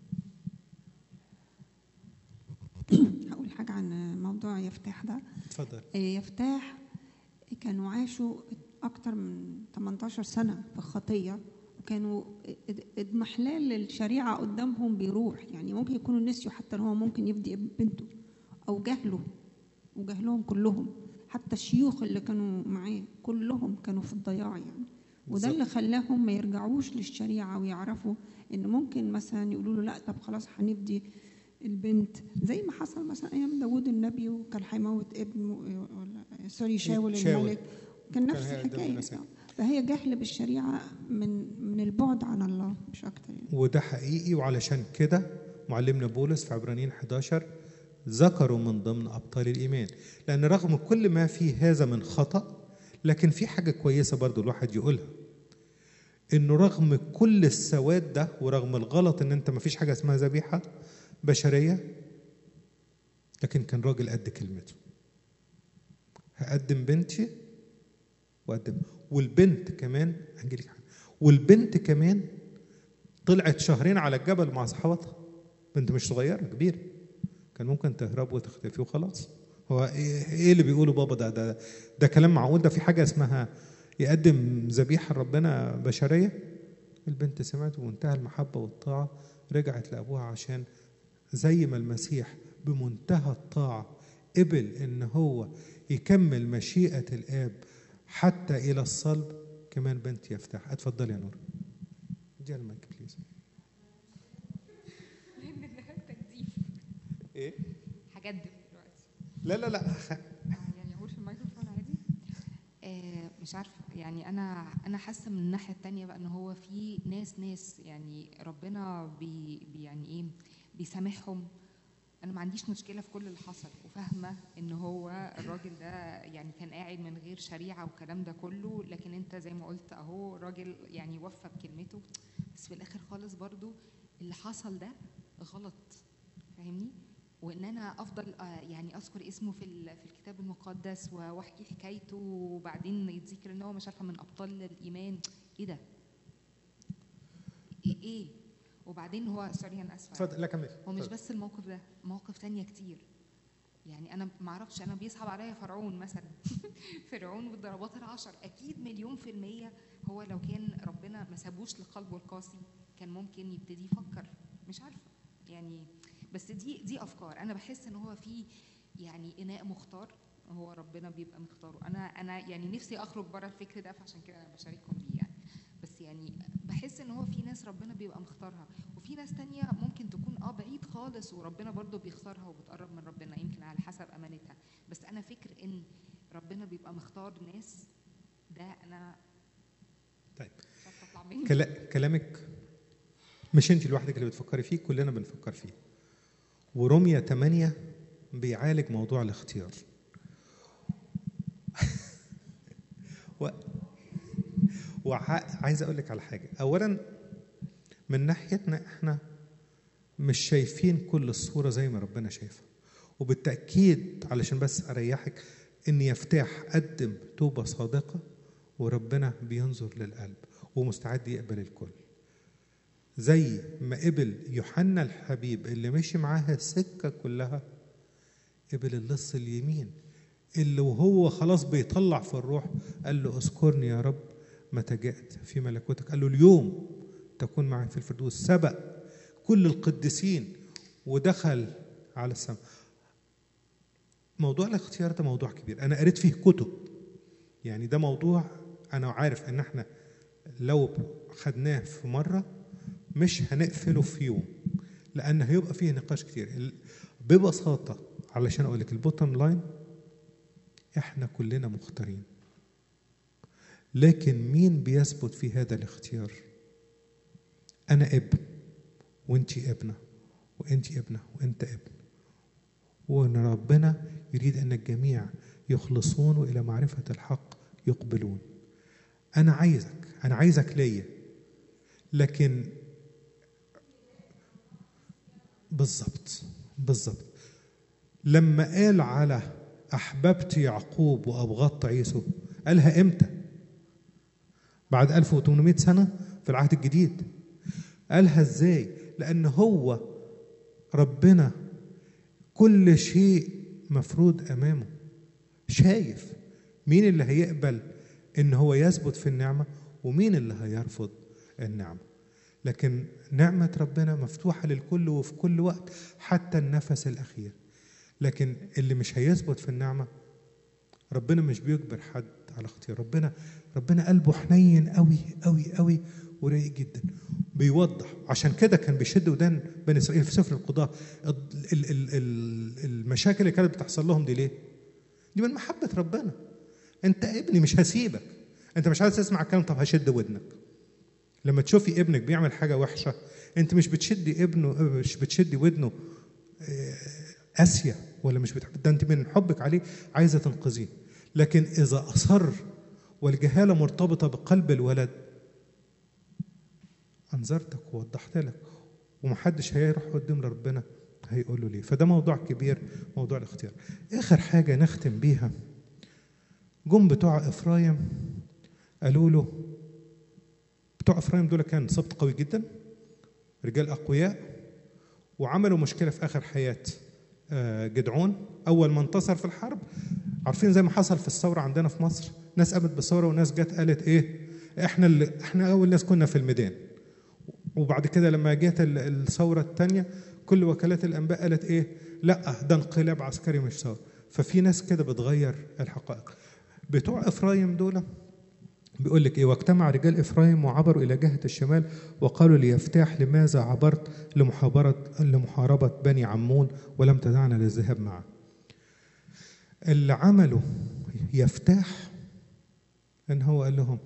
هقول حاجه عن موضوع يفتح ده. اتفضل. يفتح كانوا عاشوا اكتر من 18 سنه في خطيه، وكانوا اضمحلال الشريعه قدامهم بيروح، يعني ممكن يكونوا نسيوا حتى ان هو ممكن يفدي بنته، او وجهلهم كلهم، حتى الشيوخ اللي كانوا معاه كلهم كانوا في الضياع يعني. وده اللي خلاهم ما يرجعوش للشريعه ويعرفوا ان ممكن مثلا يقولوا له لا طب خلاص هنفدي البنت، زي ما حصل مثلا ايام داوود النبي وكان هيموت ابنه، ولا سوري شاول الملك، كان نفس الحكايه. فهي جهل بالشريعه من البعد عن الله مش اكتر يعني. وده حقيقي، وعلشان كده معلمنا بولس في عبرانيين 11 ذكروا من ضمن ابطال الايمان، لان رغم كل ما فيه هذا من خطأ لكن في حاجه كويسه برضو الواحد يقولها، انه رغم كل السواد ده ورغم الغلط ان انت ما فيش حاجه اسمها ذبيحه بشريه، لكن كان راجل قد كلمته. هقدم بنتي وقدم، والبنت كمان هنجيلك حاجه، والبنت كمان طلعت شهرين على الجبل مع صحابتها، بنت مش صغيره كبيره، كان ممكن تهرب وتختفي وخلاص. هو ايه اللي بيقوله بابا ده كلام معقول؟ ده في حاجه اسمها يقدم ذبيحه لربنا بشريه؟ البنت سمعت ومنتهى المحبه والطاعه رجعت لابوها، عشان زي ما المسيح بمنتهى الطاعه قبل ان هو يكمل مشيئه الاب حتى الى الصلب، كمان بنت يفتح. اتفضل يا نور. اديها المايك بليز. لان ده تجديف. ايه؟ هجدف دلوقتي. لا يعني اقول في الميكروفون عادي. مش عارفه يعني انا حاسه من الناحيه التانية بقى ان هو في ناس يعني ربنا يعني ايه بيسامحهم. انا ما عنديش مشكله في كل اللي حصل، وفاهمه ان هو الراجل ده يعني كان قاعد من غير شريعه والكلام ده كله، لكن انت زي ما قلت اهو راجل يعني وفى بكلمته. بس في الاخر خالص برضو اللي حصل ده غلط، فاهمني؟ وان انا افضل يعني اذكر اسمه في الكتاب المقدس واحكي حكايته، وبعدين يتذكر ان هو مش عارفه من ابطال الايمان. ايه ده؟ ايه؟ وبعدين هو سوري انا اسفه، اتفضل. لا كمل. هو مش بس الموقف ده، مواقف تانية كتير. يعني انا ما اعرفش، انا بيصعب عليا فرعون مثلا فرعون والضربات ال10 اكيد 1,000,000% هو لو كان ربنا ما سابوش لقلبه القاسي كان ممكن يبتدي يفكر. مش عارفه يعني، بس دي افكار. انا بحس ان هو في يعني اناء مختار، هو ربنا بيبقى مختاره. انا يعني نفسي اخرج بره الفكر ده، فعشان كده انا بشارككم بيه يعني. بس يعني بحس ان هو في ناس ربنا بيبقى مختارها، وفي ناس تانية ممكن تكون بعيد خالص وربنا برضو بيختارها وبتقرب من ربنا يمكن على حسب امانتها. بس انا فكر ان ربنا بيبقى مختار ناس، ده انا طيب مش عارفه اطلع منه. كلامك مش انت لوحدك اللي بتفكري فيه، كلنا بنفكر فيه. ورمية 8 بيعالج موضوع الاختيار. وعايز اقول لك على حاجه. اولا من ناحيتنا احنا مش شايفين كل الصوره زي ما ربنا شايفها، وبالتاكيد علشان بس اريحك ان يفتح قدم توبه صادقه وربنا بينظر للقلب ومستعد يقبل الكل، زي ما قبل يوحنا الحبيب اللي مشي معاها السكه كلها، قبل اللص اليمين اللي وهو خلاص بيطلع في الروح قال له اذكرني يا رب متى جئت في ملكوتك. قال له اليوم تكون معي في الفردوس. سبق كل القديسين ودخل على السماء. موضوع الاختيار ده موضوع كبير، انا قريت فيه كتب. يعني ده موضوع انا عارف ان احنا لو خدناه في مره مش هنقفله في يوم، لان هيبقى فيه نقاش كتير. ببساطه علشان اقول لك البوتtom لاين، احنا كلنا مختارين، لكن مين بيثبت في هذا الاختيار؟ انا ابن وانتي ابنه وانتي ابنه وانت ابن، وان ربنا يريد ان الجميع يخلصون والى معرفه الحق يقبلون. انا عايزك ليا، لكن بالظبط لما قال على احببت يعقوب وابغضت عيسو، قالها امتى؟ بعد 1800 سنه في العهد الجديد. قالها ازاي؟ لان هو ربنا كل شيء مفروض امامه، شايف مين اللي هيقبل ان هو يثبت في النعمه ومين اللي هيرفض النعمه. لكن نعمه ربنا مفتوحه للكل وفي كل وقت حتى النفس الاخير. لكن اللي مش هيثبت في النعمه ربنا مش بيجبر حد على اختيار. ربنا قلبه حنين قوي قوي قوي ورقيق جدا، بيوضح. عشان كده كان بيشد ودان بني اسرائيل في سفر القضاء. المشاكل اللي كانت بتحصل لهم دي ليه؟ دي من محبه ربنا. انت ابني مش هسيبك، انت مش عايز تسمع الكلام، طب هشد ودنك. لما تشوفي ابنك بيعمل حاجه وحشه انت مش بتشدي ودنه قاسيه ولا مش بتحب ده، انت من حبك عليه عايزه تنقذيه. لكن اذا اصر والجهاله مرتبطه بقلب الولد، انذرتك ووضحت لك، ومحدش هيروح قدام ربنا هيقول له ليه. فده موضوع كبير، موضوع الاختيار. اخر حاجه نختم بيها، جم بتوع افرايم قالوا له، بتوع افرايم دول كان سبط قوي جدا، رجال اقوياء، وعملوا مشكله في اخر حياه جدعون اول ما انتصر في الحرب. عارفين زي ما حصل في الثوره عندنا في مصر، ناس قامت بالثوره وناس جت قالت ايه، احنا اول ناس كنا في الميدان. وبعد كده لما جت الثوره الثانيه كل وكالات الانباء قالت ايه، لا ده انقلاب عسكري مش ثوره. ففي ناس كده بتغير الحقائق. بتوع افرايم دول بيقول لك ايه، واجتمع رجال افرايم وعبروا الى جهه الشمال وقالوا ليفتاح لماذا عبرت لمحاربه بني عمون ولم تدعنا للذهاب معه. اللي عمله يفتاح ان هو قال لهم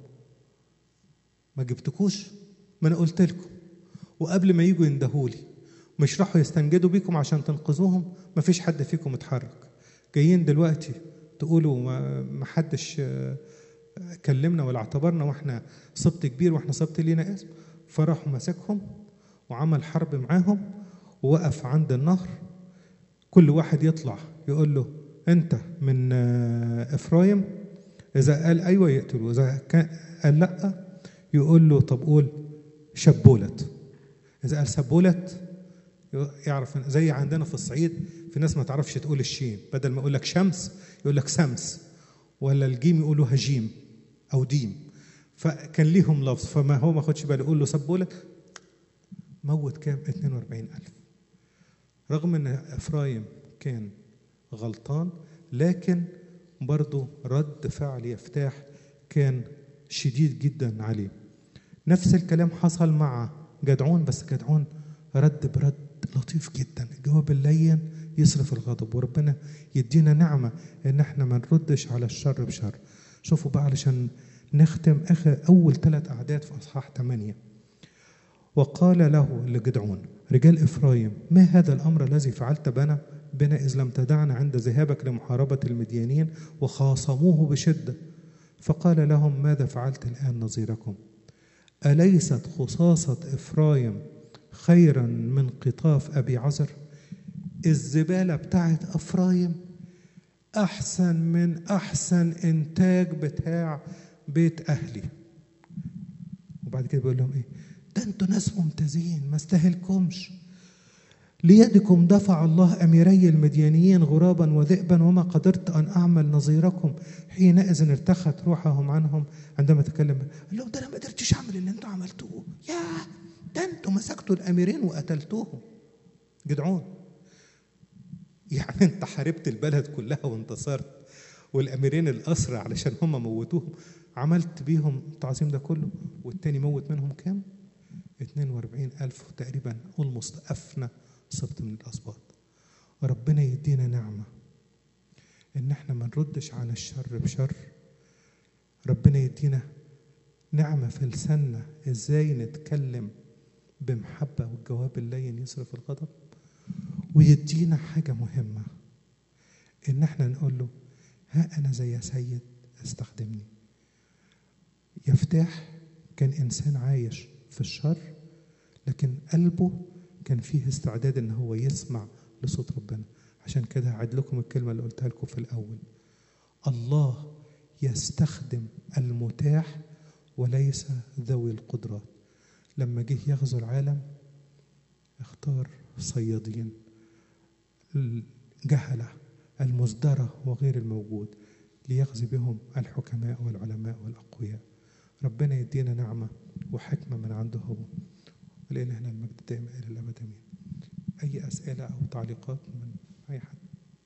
ما جبتكوش، ما انا قلت لكم، وقبل ما يجوا يندهولي مش راحوا يستنجدوا بيكم عشان تنقذوهم، ما فيش حد فيكم اتحرك، جايين دلوقتي تقولوا ما حدش كلمنا ولا اعتبرنا، واحنا سبط كبير واحنا سبط لينا اسم. فراحوا مسكهم وعمل حرب معاهم ووقف عند النهر، كل واحد يطلع يقول له انت من افرايم، اذا قال ايوه يقتلوه، اذا قال لا يقول له طب قول شبولت، اذا قال سبولت يعرف. زي عندنا في الصعيد في ناس ما تعرفش تقول الشين، بدل ما يقول لك شمس يقول لك سمس، ولا الجيم يقولوا هجيم او ديم، فكان ليهم لفظ. فما هو ما خدش باله يقول له سبولت، موت كام؟ 42,000. رغم ان افرايم كان غلطان، لكن برضه رد فعل يفتاح كان شديد جدا عليه. نفس الكلام حصل مع جدعون، بس جدعون رد برد لطيف جدا، الجواب اللين يصرف الغضب، وربنا يدينا نعمة ان احنا ما نردش على الشر بشر. شوفوا بقى علشان نختم اول 3 أعداد في اصحاح 8. وقال له لجدعون رجال إفرايم ما هذا الأمر الذي فعلت بنا إذ لم تدعنا عند ذهابك لمحاربة المديانين؟ وخاصموه بشدة. فقال لهم ماذا فعلت الآن نظيركم؟ أليست خصاصة إفرايم خيرا من قطاف أبي عزر؟ الزبالة بتاعت إفرايم أحسن من أحسن إنتاج بتاع بيت أهلي. وبعد كده بيقول لهم إيه؟ ده انتوا ناس ممتازين ما استاهلكمش. ليدكم دفع الله أميري المديانيين غرابا وذئبا وما قدرت أن أعمل نظيركم. حينئذ ارتخت روحهم عنهم عندما تكلم. قال لهم ده أنا ما قدرتش أعمل اللي انتوا عملتوه، يا ده انتوا مسكتوا الأميرين وقتلتوهم. جدعون يعني انت حاربت البلد كلها وانتصرت، والأميرين الأسرى علشان هم موتوهم عملت بيهم التعظيم ده كله، والتاني موت منهم كام؟ 42,000 تقريبا، almost أفنى سبط من الأسباط. وربنا يدينا نعمة إن احنا ما نردش على الشر بشر. ربنا يدينا نعمة في لساننا إزاي نتكلم بمحبة، والجواب اللين يصرف الغضب. ويدينا حاجة مهمة إن احنا نقول له ها أنا زي يا سيد استخدمني. يفتاح كان إنسان عايش في الشر، لكن قلبه كان فيه استعداد ان هو يسمع لصوت ربنا. عشان كده هعيد لكم الكلمة اللي قلتها لكم في الأول: الله يستخدم المتاح وليس ذوي القدرات. لما جه يغزو العالم اختار صيادين، الجهلة، المزدرى وغير الموجود، ليغزي بهم الحكماء والعلماء والأقوياء. ربنا يدينا نعمة وحكمة من عنده هو، ولإلهنا المجد دائما إلى الأبد آمين. أي أسئلة أو تعليقات من أي حد؟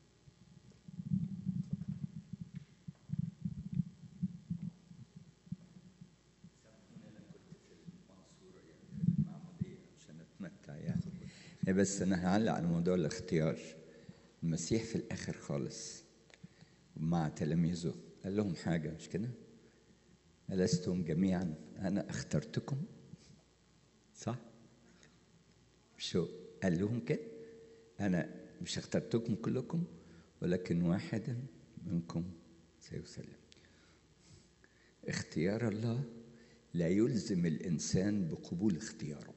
عشان أتمتع يعني. بس أنا هعلق على موضوع الاختيار. المسيح في الآخر خالص مع تلاميذه قال لهم حاجة، مش كده؟ ألستم جميعا أنا اخترتكم؟ صح؟ شو قال لهم كده؟ أنا مش اخترتكم كلكم، ولكن واحدا منكم سيسلم. اختيار الله لا يلزم الإنسان بقبول اختياره.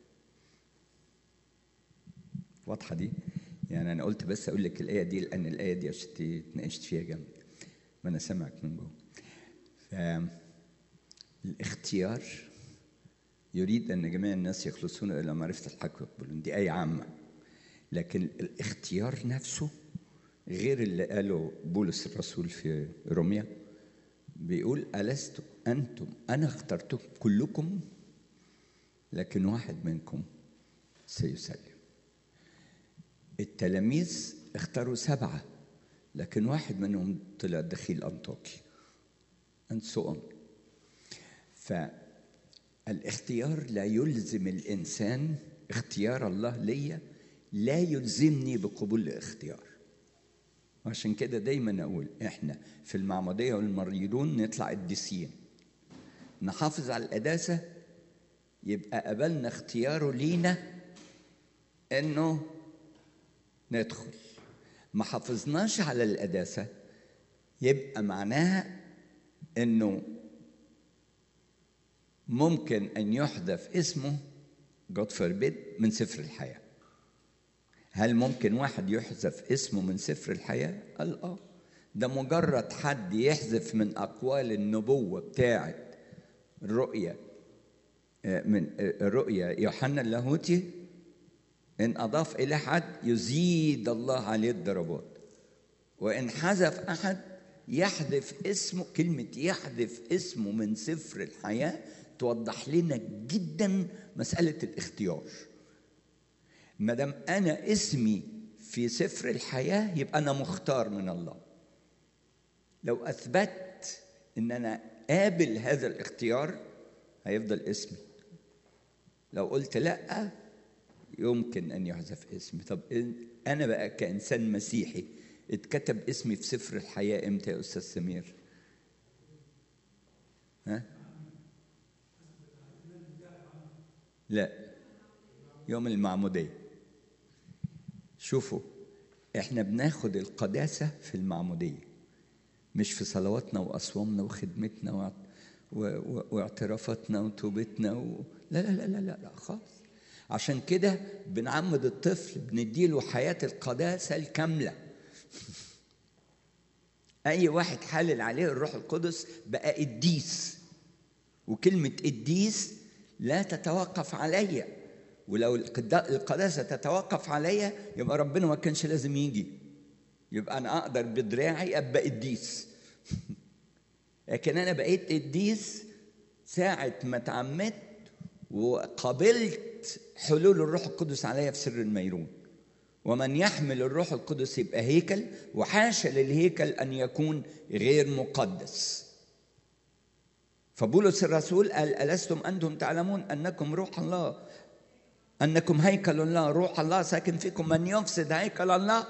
واضحة دي؟ يعني أنا قلت بس أقول لك الآية دي لأن الآية دي عشان تناقشت فيها جامد، ما أنا سامعك من جوه. فالاختيار يريد أن جميع الناس يخلصون إلى معرفة الحق ويقبلون، دي آية عامة. لكن الاختيار نفسه غير اللي قاله بولس الرسول في روميا، بيقول ألست أنتم أنا اخترتكم كلكم لكن واحد منكم سيسلم. التلاميذ اختاروا 7 لكن واحد منهم طلع دخيل أنطاكي and so on. فالاختيار لا يلزم الإنسان، اختيار الله ليا لا يلزمني بقبول الاختيار. وعشان كده دايما أقول إحنا في المعمودية والمريضون نطلع قديسين، نحافظ على القداسة، يبقى قبلنا اختياره لينا إنه ندخل. ما حافظناش على القداسة يبقى معناها إنه ممكن أن يحذف اسمه God forbid من سفر الحياة. هل ممكن واحد يحذف اسمه من سفر الحياة؟ قال ده مجرد حد يحذف من أقوال النبوة بتاعة الرؤية، من رؤيا يوحنا اللاهوتي، إن أضاف إلى حد يزيد الله عليه الضربات، وإن حذف أحد يحذف اسمه. كلمة يحذف اسمه من سفر الحياة توضح لنا جدا مسألة الاختيار. ما دام أنا اسمي في سفر الحياة يبقى أنا مختار من الله. لو أثبت إن أنا قابل هذا الاختيار هيفضل اسمي. لو قلت لأ يمكن أن يحذف اسمي. طب أنا بقى كإنسان مسيحي اتكتب اسمي في سفر الحياة إمتى يا أستاذ سمير؟ ها؟ لا، يوم المعمودية. شوفوا، احنا بناخد القداسة في المعمودية، مش في صلواتنا وأصوامنا وخدمتنا واعترافاتنا وتوبتنا لا لا لا لا لا خالص. عشان كده بنعمد الطفل، بنديله حياة القداسة الكاملة. أي واحد حالل عليه الروح القدس بقى قديس، وكلمة قديس لا تتوقف عليا، ولو القداسة تتوقف عليا يبقى ربنا ما كانش لازم يجي، يبقى أنا أقدر بدراعي أبقى قديس. لكن أنا بقيت قديس ساعة ما اتعمدت وقبلت حلول الروح القدس عليا في سر الميرون. ومن يحمل الروح القدس يبقى هيكل، وحاشا للهيكل أن يكون غير مقدس. فبولس الرسول قال: ألستم أنتم تعلمون أنكم روح الله، أنكم هيكل الله، روح الله ساكن فيكم، من يفسد هيكل الله.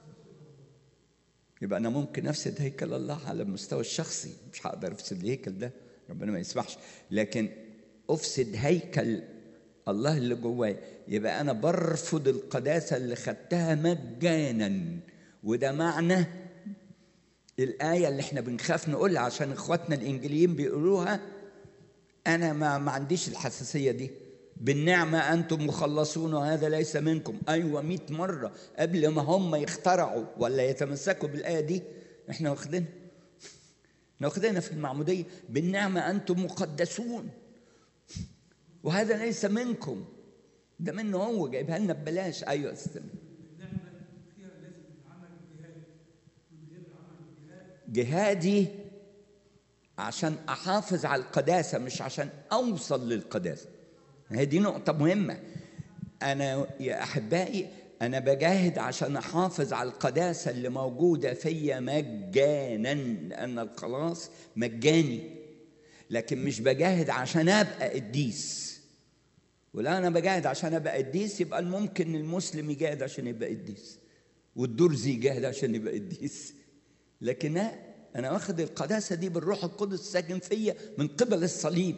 يبقى أنا ممكن أفسد هيكل الله على المستوى الشخصي، مش هقدر أفسد الهيكل ده، ربنا ما يسمحش، لكن أفسد هيكل الله اللي جواي. يبقى أنا برفض القداسة اللي خدتها مجانا. وده معنى الآية اللي احنا بنخاف نقولها عشان إخواتنا الإنجليين بيقولوها. أنا ما عنديش الحساسية دي. بالنعمة أنتم مخلصون وهذا ليس منكم. أيوة 100 مرة قبل ما هم يخترعوا ولا يتمسكوا بالآية دي احنا واخدينها في المعمودية. بالنعمة أنتم مقدسون وهذا ليس منكم، ده منه هو، جايبها لنا ببلاش. أيوة استنى. النعمة فيها لازم العمل جهادي، من غير العمل جهادي عشان أحافظ على القداسة، مش عشان أوصل للقداسة. هذه نقطة مهمة. أنا يا أحبائي أنا بجاهد عشان أحافظ على القداسة اللي موجودة فيا مجانا، لأن الخلاص مجاني، لكن مش بجاهد عشان أبقى قديس. ولا أنا بجاهد عشان أبقى قديس يبقى ممكن المسلم يجاهد عشان يبقى قديس، والدرزي يجاهد عشان يبقى قديس. لكن أنا واخد القداسة دي بالروح القدس ساكن فيا من قبل الصليب.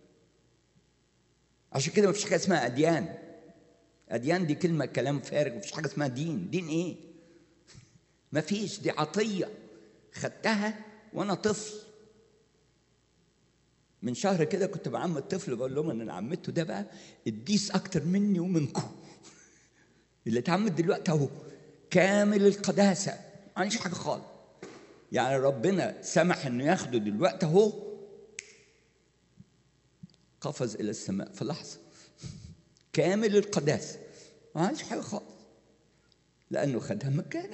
عشان كده مفيش حاجة اسمها أديان. أديان دي كلمة كلام فارغ. مفيش حاجة اسمها دين. دين إيه؟ مفيش. دي عطية خدتها وأنا طفل. من شهر كده كنت بعمد طفل بقول لهم أنا عمدته ده بقى قديس أكتر مني ومنكم. اللي اتعمد دلوقتي أهو كامل القداسة، ما عنديش حاجة خالص. يعني ربنا سمح إنه ياخده دلوقتي أهو، قفز إلى السماء في لحظة، كامل القداسة، ما عنديش حاجة خالص، لأنه خدها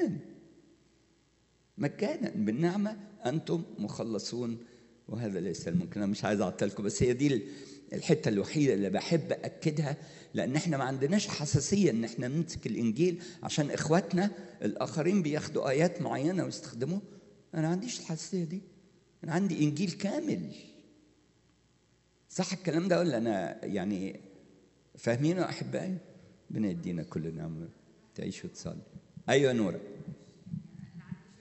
مجانا بالنعمة أنتم مخلصون وهذا ليس الممكن. أنا مش عايز أعطلكم، بس هي دي الحتة الوحيدة اللي بحب أكدها، لأن إحنا ما عندناش حساسية إن إحنا نمسك الإنجيل عشان إخواتنا الآخرين بياخدوا آيات معينة ويستخدموها. أنا ما عنديش الحساسية دي. أنا عندي إنجيل كامل. صح الكلام ده ولا أنا يعني فاهمينه يا أحبائي؟ ربنا يدينا كل نعمة تعيش وتصلي. أيوة نورة. أنا عندي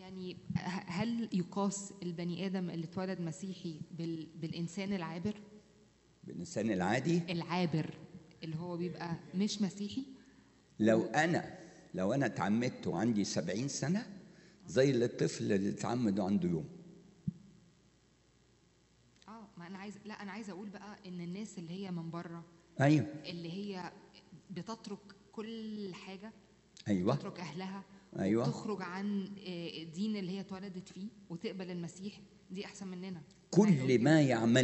يعني هل يقاس البني آدم اللي اتولد مسيحي بالإنسان العابر؟ بالإنسان العادي؟ العابر اللي هو بيبقى مش مسيحي؟ لو أنا اتعمدت وعندي 70 سنة زي الطفل اللي اتعمد وعنده يوم. ما أنا عايزة أقول بقى إن الناس اللي هي من بره، أيوه، اللي هي بتترك كل حاجة، أيوه، تترك أهلها، أيوه، وتخرج عن الدين اللي هي اتولدت فيه وتقبل المسيح، دي أحسن مننا. كل ما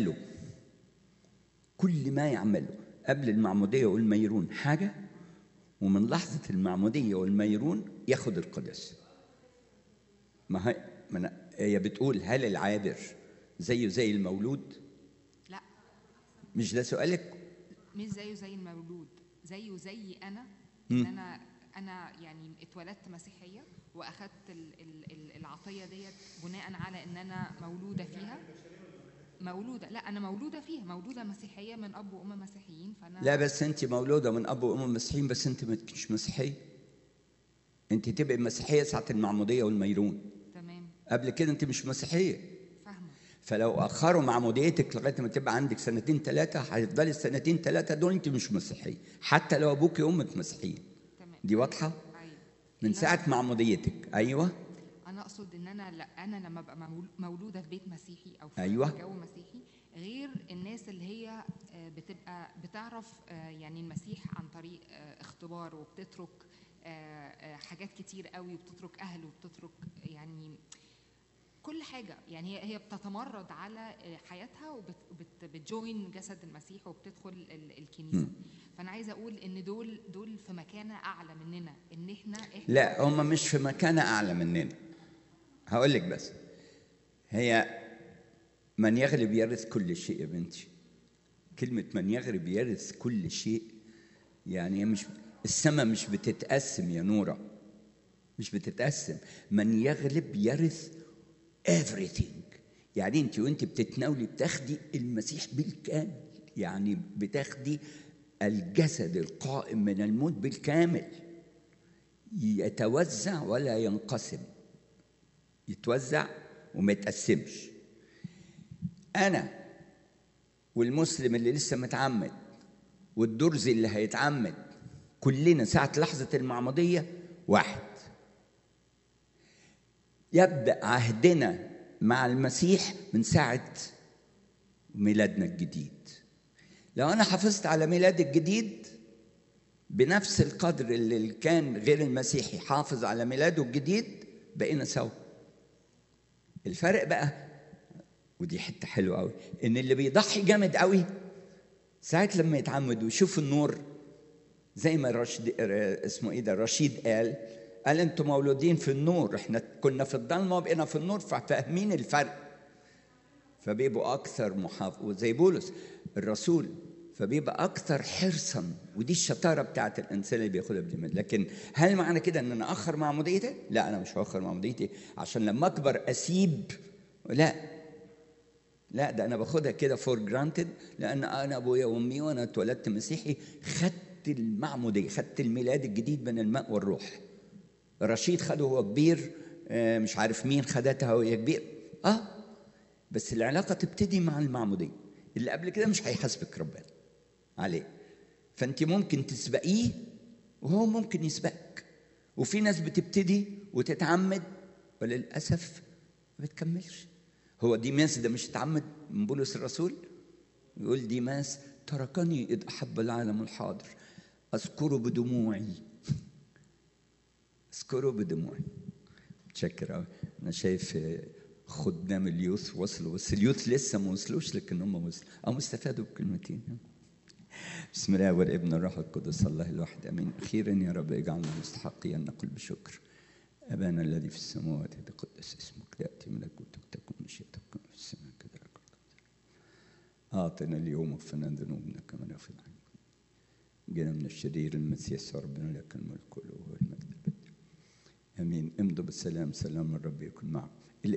يعمله قبل المعمودية والميرون حاجة، ومن لحظة المعمودية والميرون ياخد القدس. ما هي بتقول هل العابر زيه زي المولود؟ لا، مش ده سؤالك؟ مش زيه زي المولود، زيه زي أنا. إن أنا يعني اتولدت مسيحية وأخدت العطية ديت بناء على إن أنا مولودة فيها. أنا مولودة فيها، مولودة مسيحية من أب وأم مسيحيين. لا، بس أنت مولودة من أب وأم مسيحيين، بس أنت ما تكونش مسيحية. أنت تبقى مسيحية ساعة المعمودية والميرون. تمام. قبل كده أنت مش مسيحية. فاهمة. فلو أخروا معموديتك لغاية ما تبقى عندك 2-3 هيفضل 2-3 دول أنت مش مسيحية، حتى لو أبوك وأمك مسيحيين. تمام. دي واضحة؟ أيوة. من ساعة معموديتك. أيوة. أنا أقصد إن أنا لما أبقى مولودة في بيت مسيحي أو في أيوة. جو مسيحي، غير الناس اللي هي بتبقى بتعرف يعني المسيح عن طريق اختبار، وبتترك حاجات كتير قوي، وبتترك أهل، وبتترك يعني كل حاجة. يعني هي بتتمرد على حياتها وبتجوين جسد المسيح وبتدخل الكنيسة. فأنا عايزة أقول إن دول في مكانة أعلى مننا، إن إحنا لا، هم مش في مكانة أعلى مننا. هقول لك بس، هي من يغلب يرث كل شيء يا بنتي. كلمة من يغلب يرث كل شيء يعني مش السماء مش بتتقسم يا نورة، مش بتتقسم. من يغلب يرث everything. يعني انت وانت بتتناولي بتاخدي المسيح بالكامل، يعني بتاخدي الجسد القائم من الموت بالكامل، يتوزع ولا ينقسم، يتوزع وما يتقسمش. انا والمسلم اللي لسه متعمد والدرزي اللي هيتعمد كلنا ساعة لحظة المعمودية واحد. يبدأ عهدنا مع المسيح من ساعة ميلادنا الجديد. لو أنا حافظت على ميلاد الجديد بنفس القدر اللي كان غير المسيحي حافظ على ميلاده الجديد، بقينا سوا. الفرق بقى، ودي حتة حلوة قوي، إن اللي بيضحي جامد قوي ساعة لما يتعمد ويشوف النور، زي ما رشيد قال انتم مولودين في النور، احنا كنا في الضلمه وبقينا في النور، ففاهمين الفرق، فبيبقوا اكثر محافظه. وزي بولس الرسول فبيبقى اكثر حرصا، ودي الشطاره بتاعت الانسان اللي بياخدها بدماغه. لكن هل معنى كده ان انا اخر معموديتي؟ لا، انا مش هاخر معموديتي عشان لما اكبر اسيب. لا، ده انا باخدها كده فور جرانتد، لان انا ابويا وامي وانا اتولدت مسيحي خدت المعموديه، خدت الميلاد الجديد من الماء والروح. رشيد خده هو كبير، مش عارف مين خدتها وهي كبير. بس العلاقه تبتدي مع المعموديه، اللي قبل كده مش هيحاسبك ربنا عليه. فانت ممكن تسبقيه وهو ممكن يسبقك. وفي ناس بتبتدي وتتعمد وللاسف ما بتكملش. هو ديماس ده مش اتعمد من بولس الرسول؟ يقول ديماس تركني إذ أحب العالم الحاضر، أذكره بدموعي، أذكره بدموعي. متشكر أوي. أنا شايف خدام اليوث وصلوا، بس اليوث لسه ما وصلوش، لكن هم وصلوا أو استفادوا بكلمتين. بسم الله والابن الروح القدس الله الواحد آمين. أخيرا يا رب اجعلنا مستحقين نقول بشكر. أبانا الذي في السماوات يتقدس اسمك، يأتي ملكوتك، تكن مشيئتك كما في السماء كذلك. أعطنا اليوم واغفر ذنوبنا كما نغفر عنهم. جئنا من الشرير المسيح ربنا لك الملك والمجد. آمين. امضوا بالسلام، سلام الرب يكن معكم.